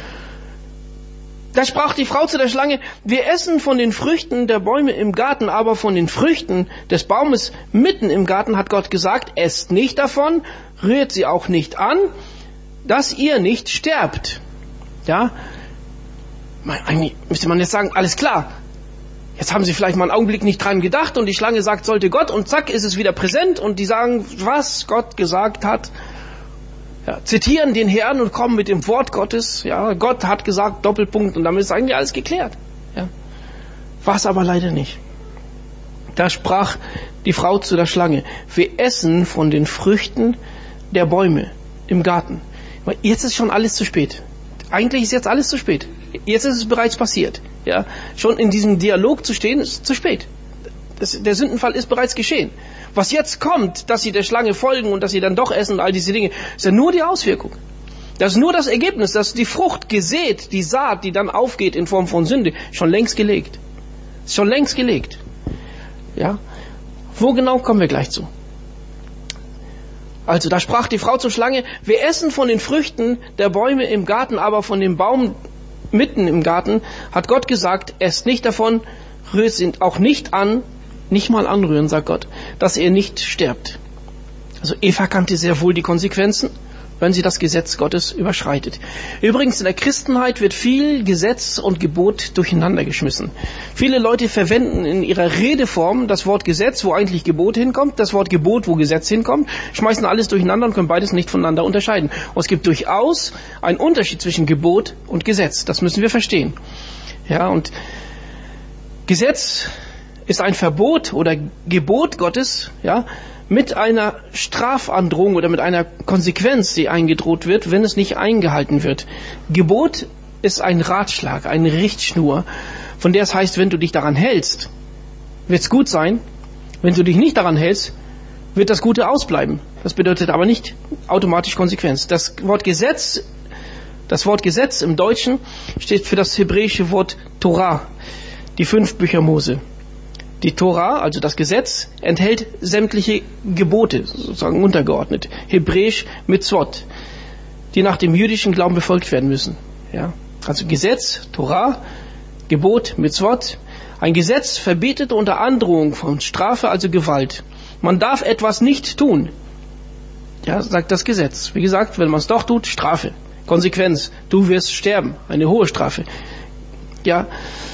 Da sprach die Frau zu der Schlange, wir essen von den Früchten der Bäume im Garten, aber von den Früchten des Baumes mitten im Garten hat Gott gesagt, esst nicht davon, rührt sie auch nicht an, dass ihr nicht sterbt. Ja. Eigentlich müsste man jetzt sagen, alles klar. Jetzt haben sie vielleicht mal einen Augenblick nicht dran gedacht und die Schlange sagt, sollte Gott, und zack, ist es wieder präsent und die sagen, was Gott gesagt hat. Ja, zitieren den Herrn und kommen mit dem Wort Gottes. Ja, Gott hat gesagt, Doppelpunkt, und damit ist eigentlich alles geklärt. Ja. War es aber leider nicht. Da sprach die Frau zu der Schlange, wir essen von den Früchten der Bäume im Garten. Jetzt ist schon alles zu spät. Eigentlich ist jetzt alles zu spät. Jetzt ist es bereits passiert. Ja, schon in diesem Dialog zu stehen, ist zu spät. Das, der Sündenfall ist bereits geschehen. Was jetzt kommt, dass sie der Schlange folgen und dass sie dann doch essen und all diese Dinge, ist ja nur die Auswirkung. Das ist nur das Ergebnis, dass die Frucht gesät, die Saat, die dann aufgeht in Form von Sünde, schon längst gelegt. Ist schon längst gelegt. Ja, wo genau kommen wir gleich zu? Also da sprach die Frau zur Schlange, wir essen von den Früchten der Bäume im Garten, aber von dem Baum mitten im Garten hat Gott gesagt, esst nicht davon, rührt sie auch nicht an, nicht mal anrühren, sagt Gott, dass ihr nicht sterbt. Also Eva kannte sehr wohl die Konsequenzen, wenn sie das Gesetz Gottes überschreitet. Übrigens, in der Christenheit wird viel Gesetz und Gebot durcheinander geschmissen. Viele Leute verwenden in ihrer Redeform das Wort Gesetz, wo eigentlich Gebot hinkommt, das Wort Gebot, wo Gesetz hinkommt, schmeißen alles durcheinander und können beides nicht voneinander unterscheiden. Und es gibt durchaus einen Unterschied zwischen Gebot und Gesetz. Das müssen wir verstehen. Ja, und Gesetz ist ein Verbot oder Gebot Gottes, ja, mit einer Strafandrohung oder mit einer Konsequenz, die eingedroht wird, wenn es nicht eingehalten wird. Gebot ist ein Ratschlag, eine Richtschnur, von der es heißt, wenn du dich daran hältst, wird es gut sein. Wenn du dich nicht daran hältst, wird das Gute ausbleiben. Das bedeutet aber nicht automatisch Konsequenz. Das Wort Gesetz, das Wort Gesetz im Deutschen steht für das hebräische Wort Torah, die fünf Bücher Mose. Die Torah, also das Gesetz, enthält sämtliche Gebote, sozusagen untergeordnet. Hebräisch Mitzvot, die nach dem jüdischen Glauben befolgt werden müssen. Ja? Also Gesetz, Torah, Gebot, Mitzvot. Ein Gesetz verbietet unter Androhung von Strafe, also Gewalt. Man darf etwas nicht tun. Ja, sagt das Gesetz. Wie gesagt, wenn man es doch tut, Strafe. Konsequenz. Du wirst sterben. Eine hohe Strafe. Ja.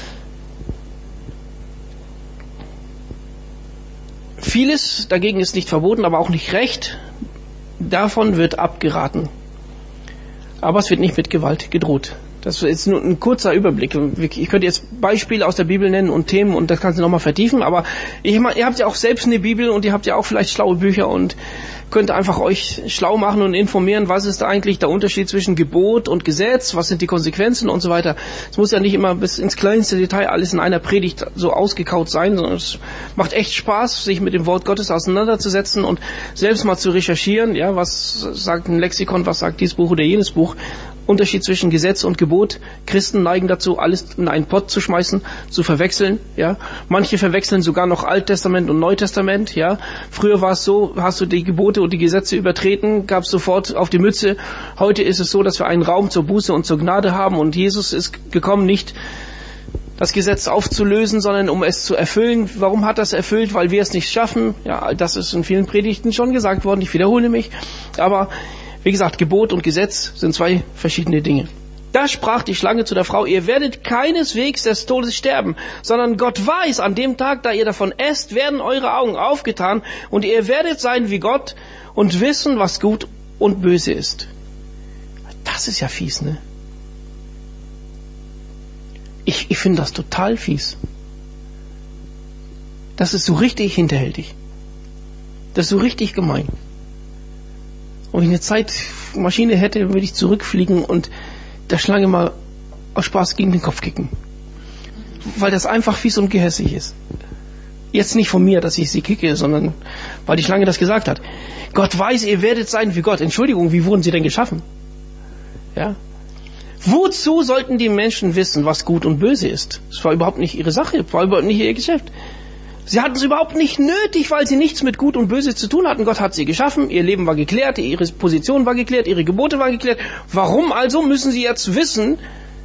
Vieles dagegen ist nicht verboten, aber auch nicht recht. Davon wird abgeraten. Aber es wird nicht mit Gewalt gedroht. Das ist nur ein kurzer Überblick. Ich könnte jetzt Beispiele aus der Bibel nennen und Themen und das kannst du nochmal vertiefen, aber ich meine, ihr habt ja auch selbst eine Bibel und ihr habt ja auch vielleicht schlaue Bücher und könnt einfach euch schlau machen und informieren, was ist eigentlich der Unterschied zwischen Gebot und Gesetz, was sind die Konsequenzen und so weiter. Es muss ja nicht immer bis ins kleinste Detail alles in einer Predigt so ausgekaut sein, sondern es macht echt Spaß, sich mit dem Wort Gottes auseinanderzusetzen und selbst mal zu recherchieren, ja, was sagt ein Lexikon, was sagt dieses Buch oder jenes Buch. Unterschied zwischen Gesetz und Gebot. Christen neigen dazu, alles in einen Pott zu schmeißen, zu verwechseln, ja. Manche verwechseln sogar noch Alttestament und Neutestament, ja. Früher war es so, hast du die Gebote und die Gesetze übertreten, gab es sofort auf die Mütze. Heute ist es so, dass wir einen Raum zur Buße und zur Gnade haben und Jesus ist gekommen, nicht das Gesetz aufzulösen, sondern um es zu erfüllen. Warum hat er es erfüllt? Weil wir es nicht schaffen. Ja, das ist in vielen Predigten schon gesagt worden, ich wiederhole mich. Aber wie gesagt, Gebot und Gesetz sind zwei verschiedene Dinge. Da sprach die Schlange zu der Frau, ihr werdet keineswegs des Todes sterben, sondern Gott weiß, an dem Tag, da ihr davon esst, werden eure Augen aufgetan und ihr werdet sein wie Gott und wissen, was gut und böse ist. Das ist ja fies, ne? Ich, ich finde das total fies. Das ist so richtig hinterhältig. Das ist so richtig gemein. Und wenn ich eine Zeitmaschine hätte, würde ich zurückfliegen und der Schlange mal aus Spaß gegen den Kopf kicken. Weil das einfach fies und gehässig ist. Jetzt nicht von mir, dass ich sie kicke, sondern weil die Schlange das gesagt hat. Gott weiß, ihr werdet sein wie Gott. Entschuldigung, wie wurden sie denn geschaffen? Ja? Wozu sollten die Menschen wissen, was gut und böse ist? Das war überhaupt nicht ihre Sache, das war überhaupt nicht ihr Geschäft. Sie hatten es überhaupt nicht nötig, weil sie nichts mit Gut und Böse zu tun hatten. Gott hat sie geschaffen, ihr Leben war geklärt, ihre Position war geklärt, ihre Gebote waren geklärt. Warum also müssen sie jetzt wissen,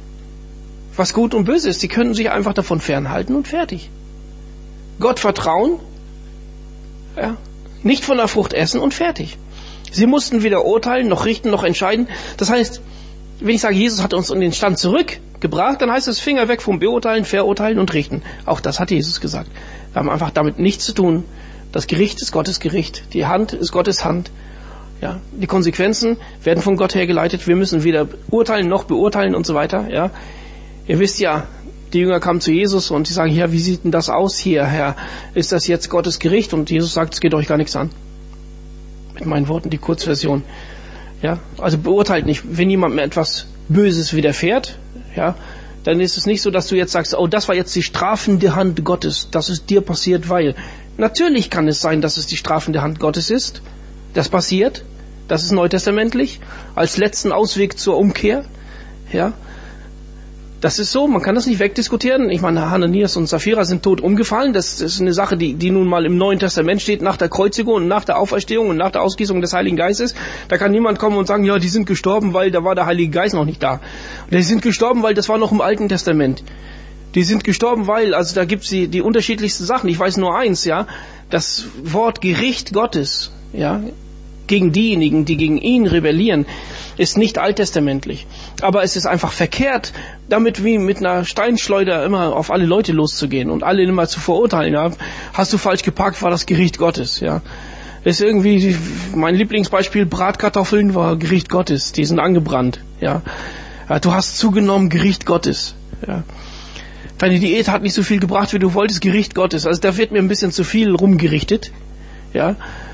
was Gut und Böse ist? Sie können sich einfach davon fernhalten und fertig. Gott vertrauen, ja, nicht von der Frucht essen und fertig. Sie mussten weder urteilen, noch richten, noch entscheiden. Das heißt, wenn ich sage, Jesus hat uns in den Stand zurückgebracht, dann heißt es Finger weg vom Beurteilen, Verurteilen und Richten. Auch das hat Jesus gesagt. Wir haben einfach damit nichts zu tun. Das Gericht ist Gottes Gericht. Die Hand ist Gottes Hand. Ja, die Konsequenzen werden von Gott her geleitet. Wir müssen weder urteilen noch beurteilen und so weiter. Ja, ihr wisst ja, die Jünger kamen zu Jesus und die sagen, ja, wie sieht denn das aus hier, Herr? Ist das jetzt Gottes Gericht? Und Jesus sagt, es geht euch gar nichts an. Mit meinen Worten die Kurzversion. Ja, also beurteilt nicht. Wenn jemandem etwas Böses widerfährt, ja, dann ist es nicht so, dass du jetzt sagst, oh, das war jetzt die strafende Hand Gottes, das ist dir passiert, weil. Natürlich kann es sein, dass es die strafende Hand Gottes ist. Das passiert. Das ist neutestamentlich. Als letzten Ausweg zur Umkehr. Ja. Das ist so, man kann das nicht wegdiskutieren. Ich meine, Hananias und Sapphira sind tot umgefallen. Das ist eine Sache, die, die nun mal im Neuen Testament steht, nach der Kreuzigung und nach der Auferstehung und nach der Ausgießung des Heiligen Geistes. Da kann niemand kommen und sagen, ja, die sind gestorben, weil da war der Heilige Geist noch nicht da. Und die sind gestorben, weil das war noch im Alten Testament. Die sind gestorben, weil, also da gibt's die, die unterschiedlichsten Sachen. Ich weiß nur eins, ja, das Wort Gericht Gottes, ja, gegen diejenigen, die gegen ihn rebellieren, ist nicht alttestamentlich. Aber es ist einfach verkehrt, damit wie mit einer Steinschleuder immer auf alle Leute loszugehen und alle immer zu verurteilen. Ja. Hast du falsch geparkt, war das Gericht Gottes. Ja. Ist irgendwie mein Lieblingsbeispiel, Bratkartoffeln war Gericht Gottes, die sind angebrannt. Ja. Ja, du hast zugenommen, Gericht Gottes. Ja. Deine Diät hat nicht so viel gebracht, wie du wolltest, Gericht Gottes. Also da wird mir ein bisschen zu viel rumgerichtet. Ja.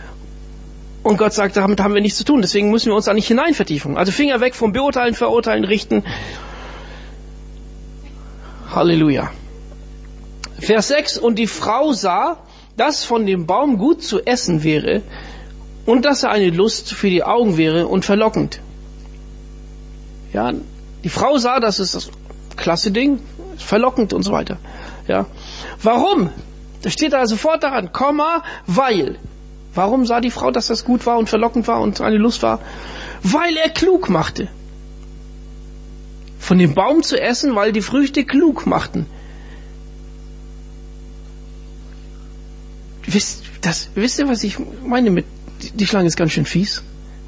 Und Gott sagt, damit haben wir nichts zu tun, deswegen müssen wir uns da nicht hineinvertiefen. Also Finger weg vom Beurteilen, Verurteilen, Richten. Halleluja. Vers sechs, und die Frau sah, dass von dem Baum gut zu essen wäre und dass er eine Lust für die Augen wäre und verlockend. Ja, die Frau sah, das ist das klasse Ding, verlockend und so weiter. Ja. Warum? Da steht da sofort daran, Komma, weil... Warum sah die Frau, dass das gut war und verlockend war und eine Lust war? Weil er klug machte. Von dem Baum zu essen, weil die Früchte klug machten. Wisst, das, wisst ihr, was ich meine mit, die Schlange ist ganz schön fies?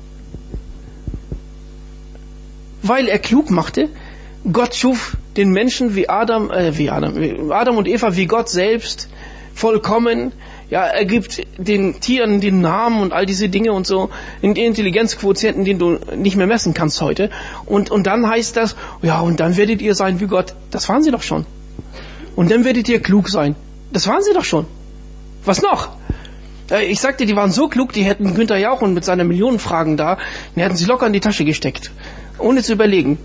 Weil er klug machte, Gott schuf den Menschen wie Adam, äh, wie Adam, wie Adam und Eva, wie Gott selbst, vollkommen, Ja, er gibt den Tieren den Namen und all diese Dinge und so, in den Intelligenzquotienten, den du nicht mehr messen kannst heute. Und, und dann heißt das, ja, und dann werdet ihr sein wie Gott. Das waren sie doch schon. Und dann werdet ihr klug sein. Das waren sie doch schon. Was noch? Ich sagte, die waren so klug, die hätten Günther Jauch und mit seiner Millionenfragen da, die hätten sie locker in die Tasche gesteckt. Ohne zu überlegen.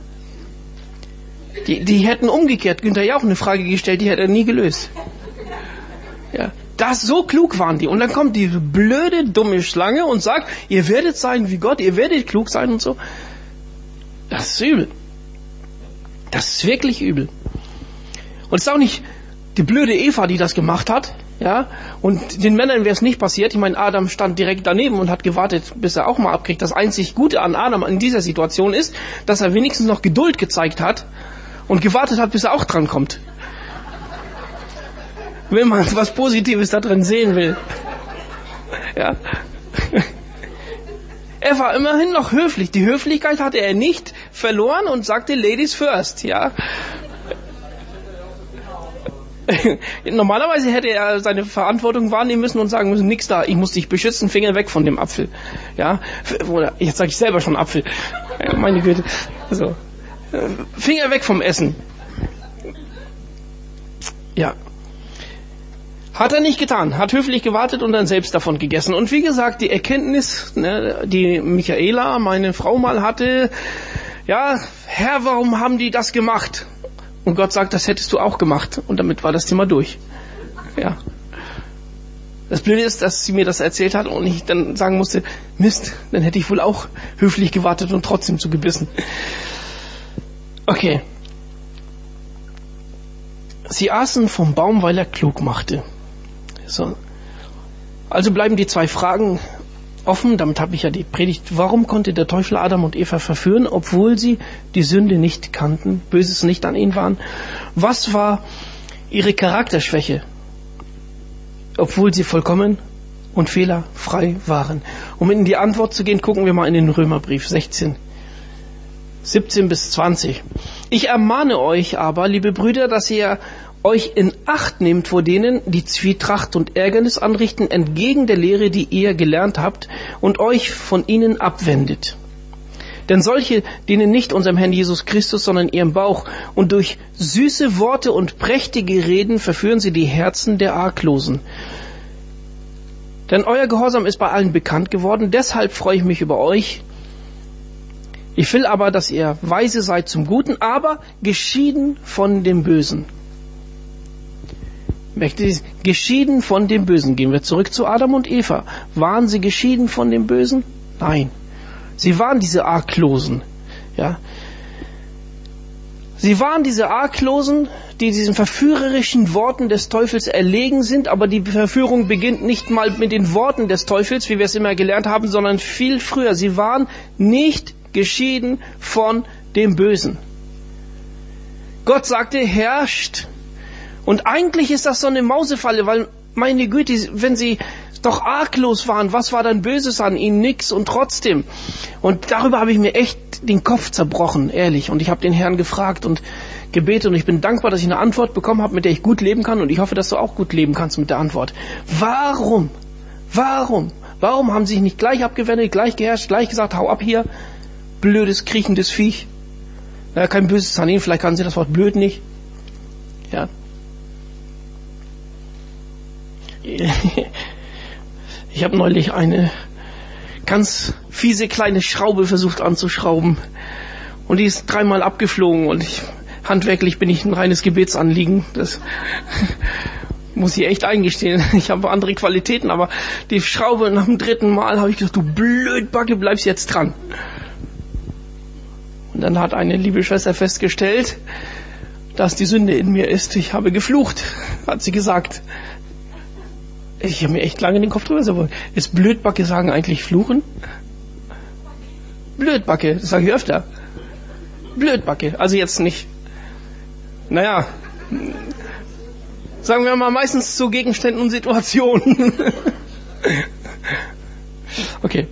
Die, die hätten umgekehrt Günther Jauch eine Frage gestellt, die hätte er nie gelöst. Ja. Das, so klug waren die. Und dann kommt diese blöde, dumme Schlange und sagt, ihr werdet sein wie Gott, ihr werdet klug sein und so. Das ist übel. Das ist wirklich übel. Und es ist auch nicht die blöde Eva, die das gemacht hat. Ja, und den Männern wäre es nicht passiert. Ich meine, Adam stand direkt daneben und hat gewartet, bis er auch mal abkriegt. Das einzig Gute an Adam in dieser Situation ist, dass er wenigstens noch Geduld gezeigt hat und gewartet hat, bis er auch dran kommt. Wenn man was Positives da drin sehen will. Ja. Er war immerhin noch höflich. Die Höflichkeit hatte er nicht verloren und sagte Ladies first, ja. Normalerweise hätte er seine Verantwortung wahrnehmen müssen und sagen müssen, nix da, ich muss dich beschützen, Finger weg von dem Apfel. Ja, oder jetzt sage ich selber schon Apfel. Meine Güte. Also, Finger weg vom Essen. Ja. Hat er nicht getan, hat höflich gewartet und dann selbst davon gegessen. Und wie gesagt, die Erkenntnis, ne, die Michaela, meine Frau mal hatte, ja, Herr, warum haben die das gemacht? Und Gott sagt, das hättest du auch gemacht. Und damit war das Thema durch. Ja. Das Blöde ist, dass sie mir das erzählt hat und ich dann sagen musste, Mist, dann hätte ich wohl auch höflich gewartet und trotzdem zugebissen. Okay. Sie aßen vom Baum, weil er klug machte. So. Also bleiben die zwei Fragen offen. Damit habe ich ja die Predigt. Warum konnte der Teufel Adam und Eva verführen, obwohl sie die Sünde nicht kannten, Böses nicht an ihnen waren? Was war ihre Charakterschwäche, obwohl sie vollkommen und fehlerfrei waren? Um in die Antwort zu gehen, gucken wir mal in den Römerbrief sechzehn, siebzehn bis zwanzig. Ich ermahne euch aber, liebe Brüder, dass ihr euch in Acht nehmt vor denen, die Zwietracht und Ärgernis anrichten, entgegen der Lehre, die ihr gelernt habt, und euch von ihnen abwendet. Denn solche dienen nicht unserem Herrn Jesus Christus, sondern ihrem Bauch, und durch süße Worte und prächtige Reden verführen sie die Herzen der Arglosen. Denn euer Gehorsam ist bei allen bekannt geworden, deshalb freue ich mich über euch. Ich will aber, dass ihr weise seid zum Guten, aber geschieden von dem Bösen. Geschieden von dem Bösen. Gehen wir zurück zu Adam und Eva. Waren sie geschieden von dem Bösen? Nein. Sie waren diese Arglosen. Ja. Sie waren diese Arglosen, die diesen verführerischen Worten des Teufels erlegen sind, aber die Verführung beginnt nicht mal mit den Worten des Teufels, wie wir es immer gelernt haben, sondern viel früher. Sie waren nicht geschieden von dem Bösen. Gott sagte, herrscht. Und eigentlich ist das so eine Mausefalle, weil, meine Güte, wenn sie doch arglos waren, was war dann Böses an ihnen? Nix und trotzdem. Und darüber habe ich mir echt den Kopf zerbrochen, ehrlich. Und ich habe den Herrn gefragt und gebetet und ich bin dankbar, dass ich eine Antwort bekommen habe, mit der ich gut leben kann und ich hoffe, dass du auch gut leben kannst mit der Antwort. Warum? Warum? Warum haben sie sich nicht gleich abgewendet, gleich geherrscht, gleich gesagt, hau ab hier, blödes, kriechendes Viech? Ja, kein böses an ihnen, vielleicht kann sie das Wort blöd nicht. Ja. Ich habe neulich eine ganz fiese kleine Schraube versucht anzuschrauben und die ist dreimal abgeflogen und ich, handwerklich bin ich ein reines Gebetsanliegen. Das muss ich echt eingestehen. Ich habe andere Qualitäten, aber die Schraube nach dem dritten Mal habe ich gesagt, du Blödbacke, bleibst jetzt dran. Und dann hat eine liebe Schwester festgestellt, dass die Sünde in mir ist. Ich habe geflucht, hat sie gesagt. Ich habe mir echt lange den Kopf drüber gezogen. Ist Blödbacke sagen eigentlich fluchen? Blödbacke, das sage ich öfter. Blödbacke, also jetzt nicht. Naja, sagen wir mal meistens zu Gegenständen und Situationen. Okay.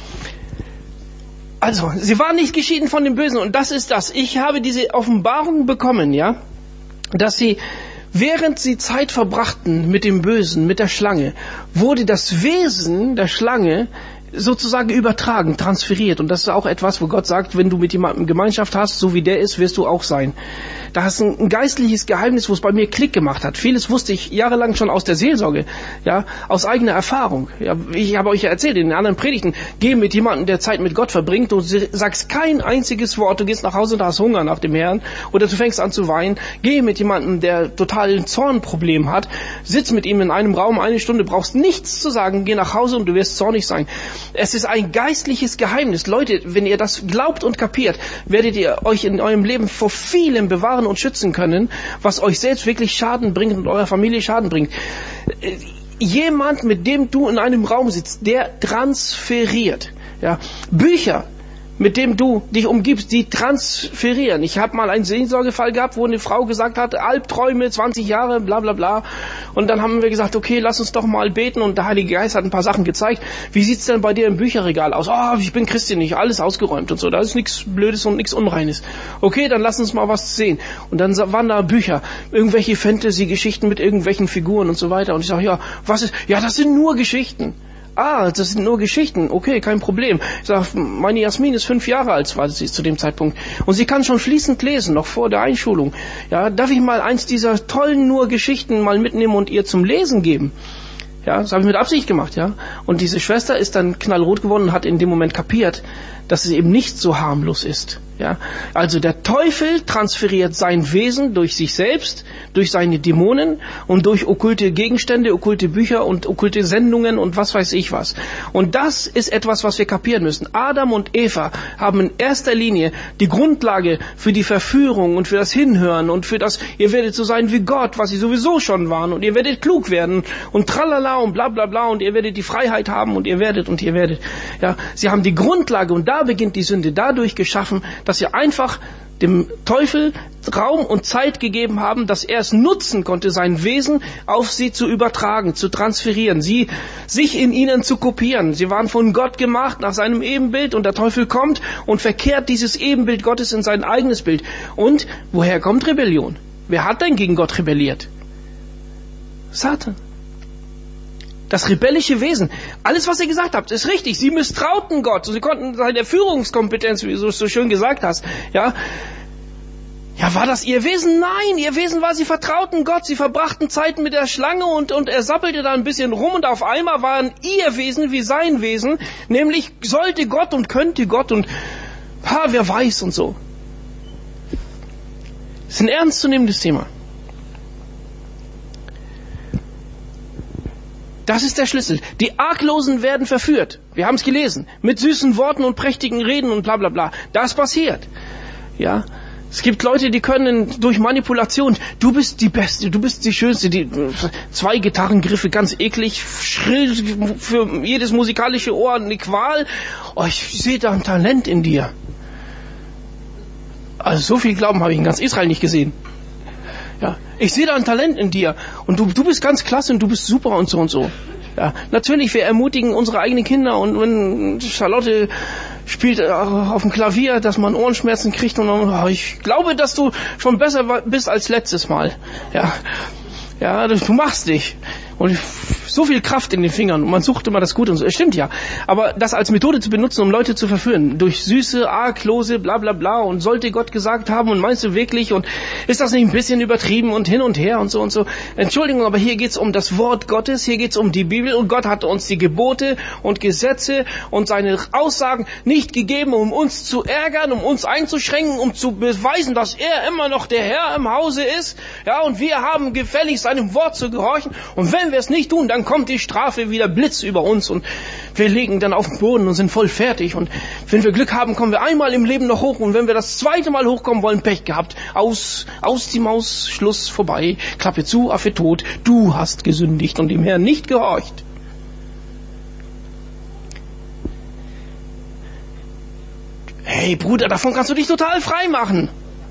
Also, sie waren nicht geschieden von dem Bösen und das ist das. Ich habe diese Offenbarung bekommen, ja, dass sie während sie Zeit verbrachten mit dem Bösen, mit der Schlange, wurde das Wesen der Schlange sozusagen übertragen, transferiert. Und das ist auch etwas, wo Gott sagt, wenn du mit jemandem Gemeinschaft hast, so wie der ist, wirst du auch sein. Da ist ein, ein geistliches Geheimnis, wo es bei mir Klick gemacht hat. Vieles wusste ich jahrelang schon aus der Seelsorge, ja, aus eigener Erfahrung. Ja, ich habe euch ja erzählt in den anderen Predigten, geh mit jemandem, der Zeit mit Gott verbringt, du sagst kein einziges Wort, du gehst nach Hause und hast Hunger nach dem Herrn oder du fängst an zu weinen. Geh mit jemandem, der total ein Zornproblem hat, sitz mit ihm in einem Raum eine Stunde, brauchst nichts zu sagen, geh nach Hause und du wirst zornig sein. Es ist ein geistliches Geheimnis. Leute, wenn ihr das glaubt und kapiert, werdet ihr euch in eurem Leben vor vielem bewahren und schützen können, was euch selbst wirklich Schaden bringt und eurer Familie Schaden bringt. Jemand, mit dem du in einem Raum sitzt, der transferiert. Ja, Bücher, mit dem du dich umgibst, die transferieren. Ich habe mal einen Seelsorgefall gehabt, wo eine Frau gesagt hat, Albträume, zwanzig Jahre, bla bla bla. Und dann haben wir gesagt, okay, lass uns doch mal beten. Und der Heilige Geist hat ein paar Sachen gezeigt. Wie sieht's denn bei dir im Bücherregal aus? Oh, ich bin Christin, nicht alles ausgeräumt und so. Da ist nichts Blödes und nichts Unreines. Okay, dann lass uns mal was sehen. Und dann waren da Bücher, irgendwelche Fantasy-Geschichten mit irgendwelchen Figuren und so weiter. Und ich sage, ja, was ist? Ja, das sind nur Geschichten. Ah, das sind nur Geschichten. Okay, kein Problem. Ich sage, meine Jasmin ist fünf Jahre alt, war sie zu dem Zeitpunkt. Und sie kann schon fließend lesen, noch vor der Einschulung. Ja, darf ich mal eins dieser tollen nur Geschichten mal mitnehmen und ihr zum Lesen geben? Ja, das habe ich mit Absicht gemacht, ja. Und diese Schwester ist dann knallrot geworden und hat in dem Moment kapiert, dass es eben nicht so harmlos ist. Ja, also der Teufel transferiert sein Wesen durch sich selbst, durch seine Dämonen und durch okkulte Gegenstände, okkulte Bücher und okkulte Sendungen und was weiß ich was. Und das ist etwas, was wir kapieren müssen. Adam und Eva haben in erster Linie die Grundlage für die Verführung und für das Hinhören und für das, ihr werdet so sein wie Gott, was sie sowieso schon waren, und ihr werdet klug werden und tralala und bla bla bla und ihr werdet die Freiheit haben und ihr werdet und ihr werdet. Ja, sie haben die Grundlage und da beginnt die Sünde, dadurch geschaffen, dass sie einfach dem Teufel Raum und Zeit gegeben haben, dass er es nutzen konnte, sein Wesen auf sie zu übertragen, zu transferieren, sie sich in ihnen zu kopieren. Sie waren von Gott gemacht nach seinem Ebenbild und der Teufel kommt und verkehrt dieses Ebenbild Gottes in sein eigenes Bild. Und woher kommt Rebellion? Wer hat denn gegen Gott rebelliert? Satan. Das rebellische Wesen. Alles, was ihr gesagt habt, ist richtig. Sie misstrauten Gott. Sie konnten seine Führungskompetenz, wie du es so schön gesagt hast, ja. Ja, war das ihr Wesen? Nein, ihr Wesen war, sie vertrauten Gott. Sie verbrachten Zeit mit der Schlange und, und er sappelte da ein bisschen rum und auf einmal waren ihr Wesen wie sein Wesen, nämlich sollte Gott und könnte Gott und, ha, wer weiß und so. Das ist ein ernstzunehmendes Thema. Das ist der Schlüssel. Die Arglosen werden verführt. Wir haben es gelesen. Mit süßen Worten und prächtigen Reden und bla bla bla. Das passiert. Ja. Es gibt Leute, die können durch Manipulation, du bist die Beste, du bist die Schönste, die zwei Gitarrengriffe, ganz eklig, schrill, für jedes musikalische Ohr eine Qual. Oh, ich sehe da ein Talent in dir. Also so viel Glauben habe ich in ganz Israel nicht gesehen. Ja, ich sehe da ein Talent in dir und du, du bist ganz klasse und du bist super und so und so. Ja, natürlich, wir ermutigen unsere eigenen Kinder und wenn Charlotte spielt auf dem Klavier, dass man Ohrenschmerzen kriegt und dann, oh, ich glaube, dass du schon besser bist als letztes Mal. Ja, ja, du machst dich. Und so viel Kraft in den Fingern und man sucht immer das Gute und so. Es stimmt ja. Aber das als Methode zu benutzen, um Leute zu verführen, durch süße, arglose, bla bla bla und sollte Gott gesagt haben und meinst du wirklich und ist das nicht ein bisschen übertrieben und hin und her und so und so. Entschuldigung, aber hier geht's um das Wort Gottes, hier geht's um die Bibel und Gott hat uns die Gebote und Gesetze und seine Aussagen nicht gegeben, um uns zu ärgern, um uns einzuschränken, um zu beweisen, dass er immer noch der Herr im Hause ist. Ja, und wir haben gefälligst seinem Wort zu gehorchen und wenn wir es nicht tun, dann kommt die Strafe wie der Blitz über uns und wir liegen dann auf dem Boden und sind voll fertig und wenn wir Glück haben, kommen wir einmal im Leben noch hoch und wenn wir das zweite Mal hochkommen wollen, Pech gehabt, aus, aus die Maus, Schluss, vorbei, Klappe zu, Affe tot, du hast gesündigt und dem Herrn nicht gehorcht. Hey Bruder, davon kannst du dich total frei machen.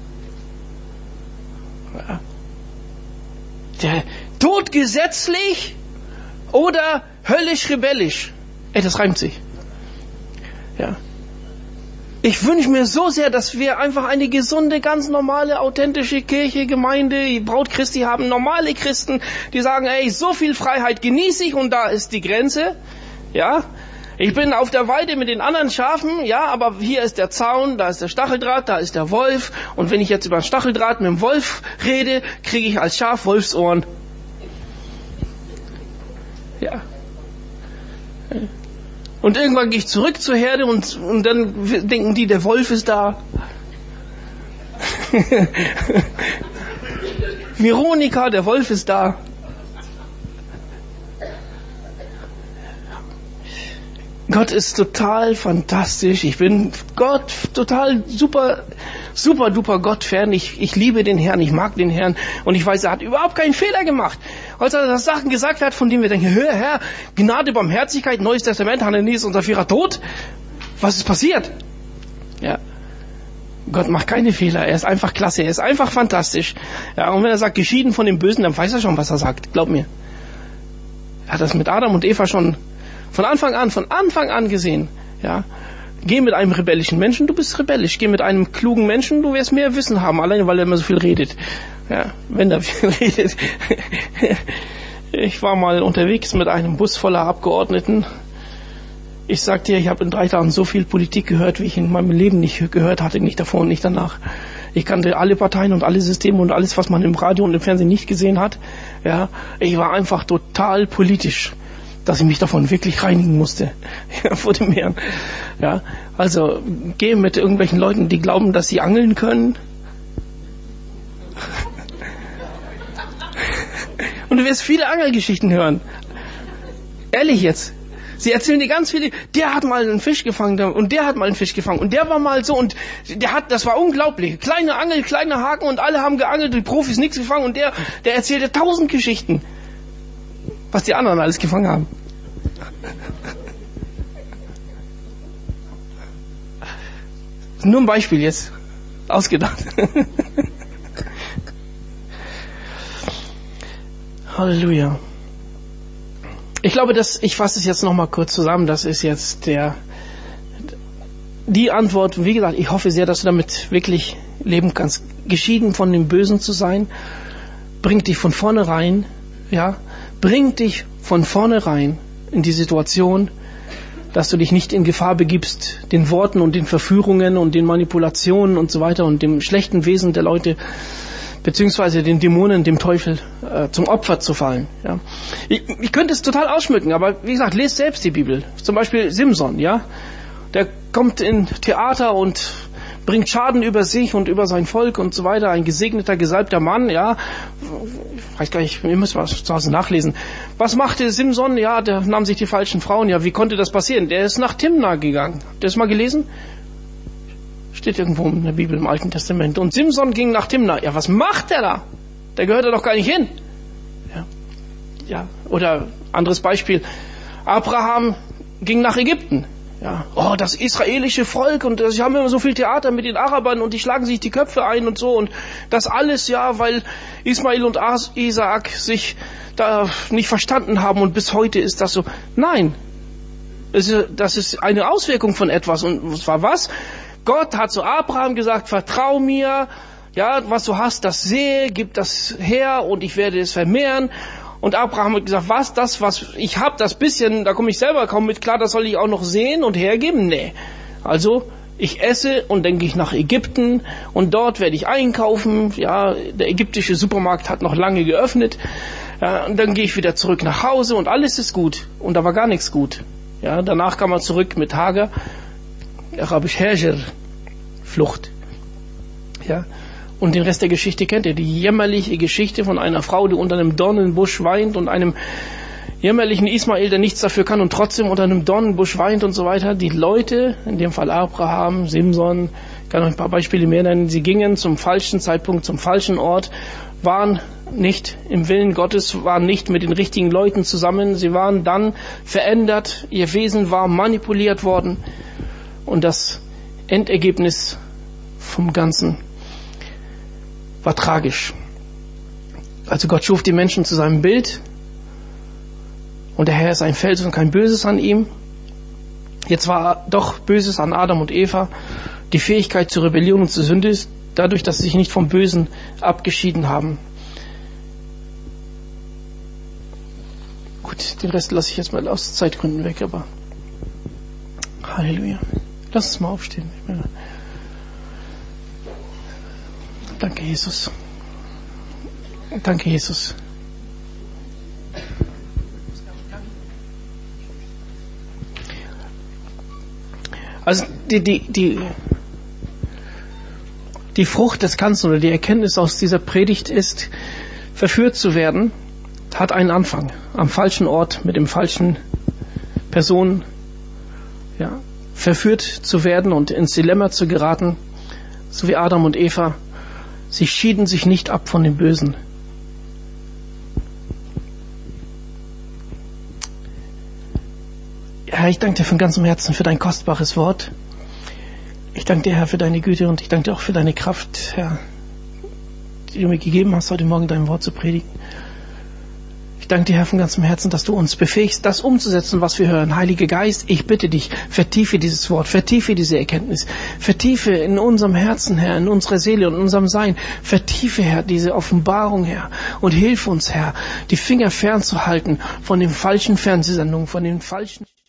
Ja. Der Tod gesetzlich oder höllisch rebellisch. Ey, das reimt sich. Ja. Ich wünsche mir so sehr, dass wir einfach eine gesunde, ganz normale, authentische Kirche, Gemeinde, Braut Christi haben, normale Christen, die sagen, ey, so viel Freiheit genieße ich und da ist die Grenze. Ja, ich bin auf der Weide mit den anderen Schafen, ja, aber hier ist der Zaun, da ist der Stacheldraht, da ist der Wolf und wenn ich jetzt über den Stacheldraht mit dem Wolf rede, kriege ich als Schaf Wolfsohren. Ja. Und irgendwann gehe ich zurück zur Herde und, und dann denken die, der Wolf ist da. Veronika, der Wolf ist da. Gott ist total fantastisch. Ich bin Gott total super, super duper Gott-Fan. Ich, ich liebe den Herrn, ich mag den Herrn und ich weiß, er hat überhaupt keinen Fehler gemacht. Als er das Sachen gesagt hat, von denen wir denken, hör Herr, Gnade, Barmherzigkeit, Neues Testament, Hananias ist unser Vierer tot. Was ist passiert? Ja. Gott macht keine Fehler, er ist einfach klasse, er ist einfach fantastisch. Ja, und wenn er sagt, geschieden von dem Bösen, dann weiß er schon, was er sagt, glaub mir. Er hat das mit Adam und Eva schon von Anfang an, von Anfang an gesehen. Ja, geh mit einem rebellischen Menschen, du bist rebellisch. Geh mit einem klugen Menschen, du wirst mehr Wissen haben, alleine weil er immer so viel redet. Ja, wenn er viel redet. Ich war mal unterwegs mit einem Bus voller Abgeordneten. Ich sag dir, ich habe in drei Tagen so viel Politik gehört, wie ich in meinem Leben nicht gehört hatte, nicht davor und nicht danach. Ich kannte alle Parteien und alle Systeme und alles, was man im Radio und im Fernsehen nicht gesehen hat. Ja, ich war einfach total politisch, dass ich mich davon wirklich reinigen musste, ja, vor dem Herrn. Ja, also geh mit irgendwelchen Leuten, die glauben, dass sie angeln können. Und du wirst viele Angelgeschichten hören. Ehrlich jetzt. Sie erzählen dir ganz viele, der hat mal einen Fisch gefangen und der hat mal einen Fisch gefangen und der war mal so und der hat, das war unglaublich. Kleine Angel, kleine Haken und alle haben geangelt, die Profis nichts gefangen und der, der erzählte tausend Geschichten, was die anderen alles gefangen haben. Nur ein Beispiel jetzt. Ausgedacht. Halleluja. Ich glaube, dass, ich fasse es jetzt nochmal kurz zusammen, das ist jetzt der, die Antwort. Wie gesagt, ich hoffe sehr, dass du damit wirklich leben kannst. Geschieden von dem Bösen zu sein, bringt dich von vornherein, ja, bringt dich von vornherein in die Situation, dass du dich nicht in Gefahr begibst, den Worten und den Verführungen und den Manipulationen und so weiter und dem schlechten Wesen der Leute, beziehungsweise den Dämonen, dem Teufel, äh, zum Opfer zu fallen. Ja. Ich, ich könnte es total ausschmücken, aber wie gesagt, lest selbst die Bibel. Zum Beispiel Simson, ja. Der kommt in Theater und bringt Schaden über sich und über sein Volk und so weiter. Ein gesegneter, gesalbter Mann, ja. Ich weiß gar nicht, ihr müsst was zu Hause nachlesen. Was machte Simson? Ja, der nahm sich die falschen Frauen. Ja, wie konnte das passieren? Der ist nach Timna gegangen. Habt ihr das mal gelesen? Steht irgendwo in der Bibel im Alten Testament. Und Simson ging nach Timna. Ja, was macht der da? Der gehört da doch gar nicht hin. Ja. Ja. Oder anderes Beispiel. Abraham ging nach Ägypten. Ja. Oh, das israelische Volk und sie haben immer so viel Theater mit den Arabern und die schlagen sich die Köpfe ein und so und das alles, ja, weil Ismail und Isaak sich da nicht verstanden haben und bis heute ist das so. Nein. Das ist eine Auswirkung von etwas und zwar was? Gott hat zu Abraham gesagt, vertrau mir, ja, was du hast, das sehe, gib das her und ich werde es vermehren. Und Abraham hat gesagt, was, das, was ich habe, das bisschen, da komme ich selber kaum mit klar, das soll ich auch noch sehen und hergeben? Nee. Also, ich esse und dann gehe ich nach Ägypten und dort werde ich einkaufen. Ja, der ägyptische Supermarkt hat noch lange geöffnet. Ja, und dann gehe ich wieder zurück nach Hause und alles ist gut. Und da war gar nichts gut. Ja, danach kam er zurück mit Hagar. Arabisch Hajar, Flucht. Ja. Und den Rest der Geschichte kennt ihr. Die jämmerliche Geschichte von einer Frau, die unter einem Dornenbusch weint und einem jämmerlichen Ismael, der nichts dafür kann und trotzdem unter einem Dornenbusch weint und so weiter. Die Leute, in dem Fall Abraham, Simson, ich kann euch ein paar Beispiele mehr nennen, sie gingen zum falschen Zeitpunkt, zum falschen Ort, waren nicht im Willen Gottes, waren nicht mit den richtigen Leuten zusammen. Sie waren dann verändert, ihr Wesen war manipuliert worden. Und das Endergebnis vom Ganzen war tragisch. Also Gott schuf die Menschen zu seinem Bild und der Herr ist ein Fels und kein Böses an ihm. Jetzt war doch Böses an Adam und Eva, die Fähigkeit zur Rebellion und zur Sünde ist, dadurch, dass sie sich nicht vom Bösen abgeschieden haben. Gut, den Rest lasse ich jetzt mal aus Zeitgründen weg, aber Halleluja. Lass uns mal aufstehen. Danke, Jesus. Danke, Jesus. Also die, die, die, die Frucht des Ganzen oder die Erkenntnis aus dieser Predigt ist, verführt zu werden, hat einen Anfang. Am falschen Ort, mit dem falschen Person, ja, verführt zu werden und ins Dilemma zu geraten, so wie Adam und Eva. Sie schieden sich nicht ab von dem Bösen. Herr, ich danke dir von ganzem Herzen für dein kostbares Wort. Ich danke dir, Herr, für deine Güte und ich danke dir auch für deine Kraft, Herr, die du mir gegeben hast, heute Morgen dein Wort zu predigen. Ich danke dir, Herr, von ganzem Herzen, dass du uns befähigst, das umzusetzen, was wir hören. Heiliger Geist, ich bitte dich, vertiefe dieses Wort, vertiefe diese Erkenntnis, vertiefe in unserem Herzen, Herr, in unserer Seele und in unserem Sein, vertiefe, Herr, diese Offenbarung, Herr, und hilf uns, Herr, die Finger fernzuhalten von den falschen Fernsehsendungen, von den falschen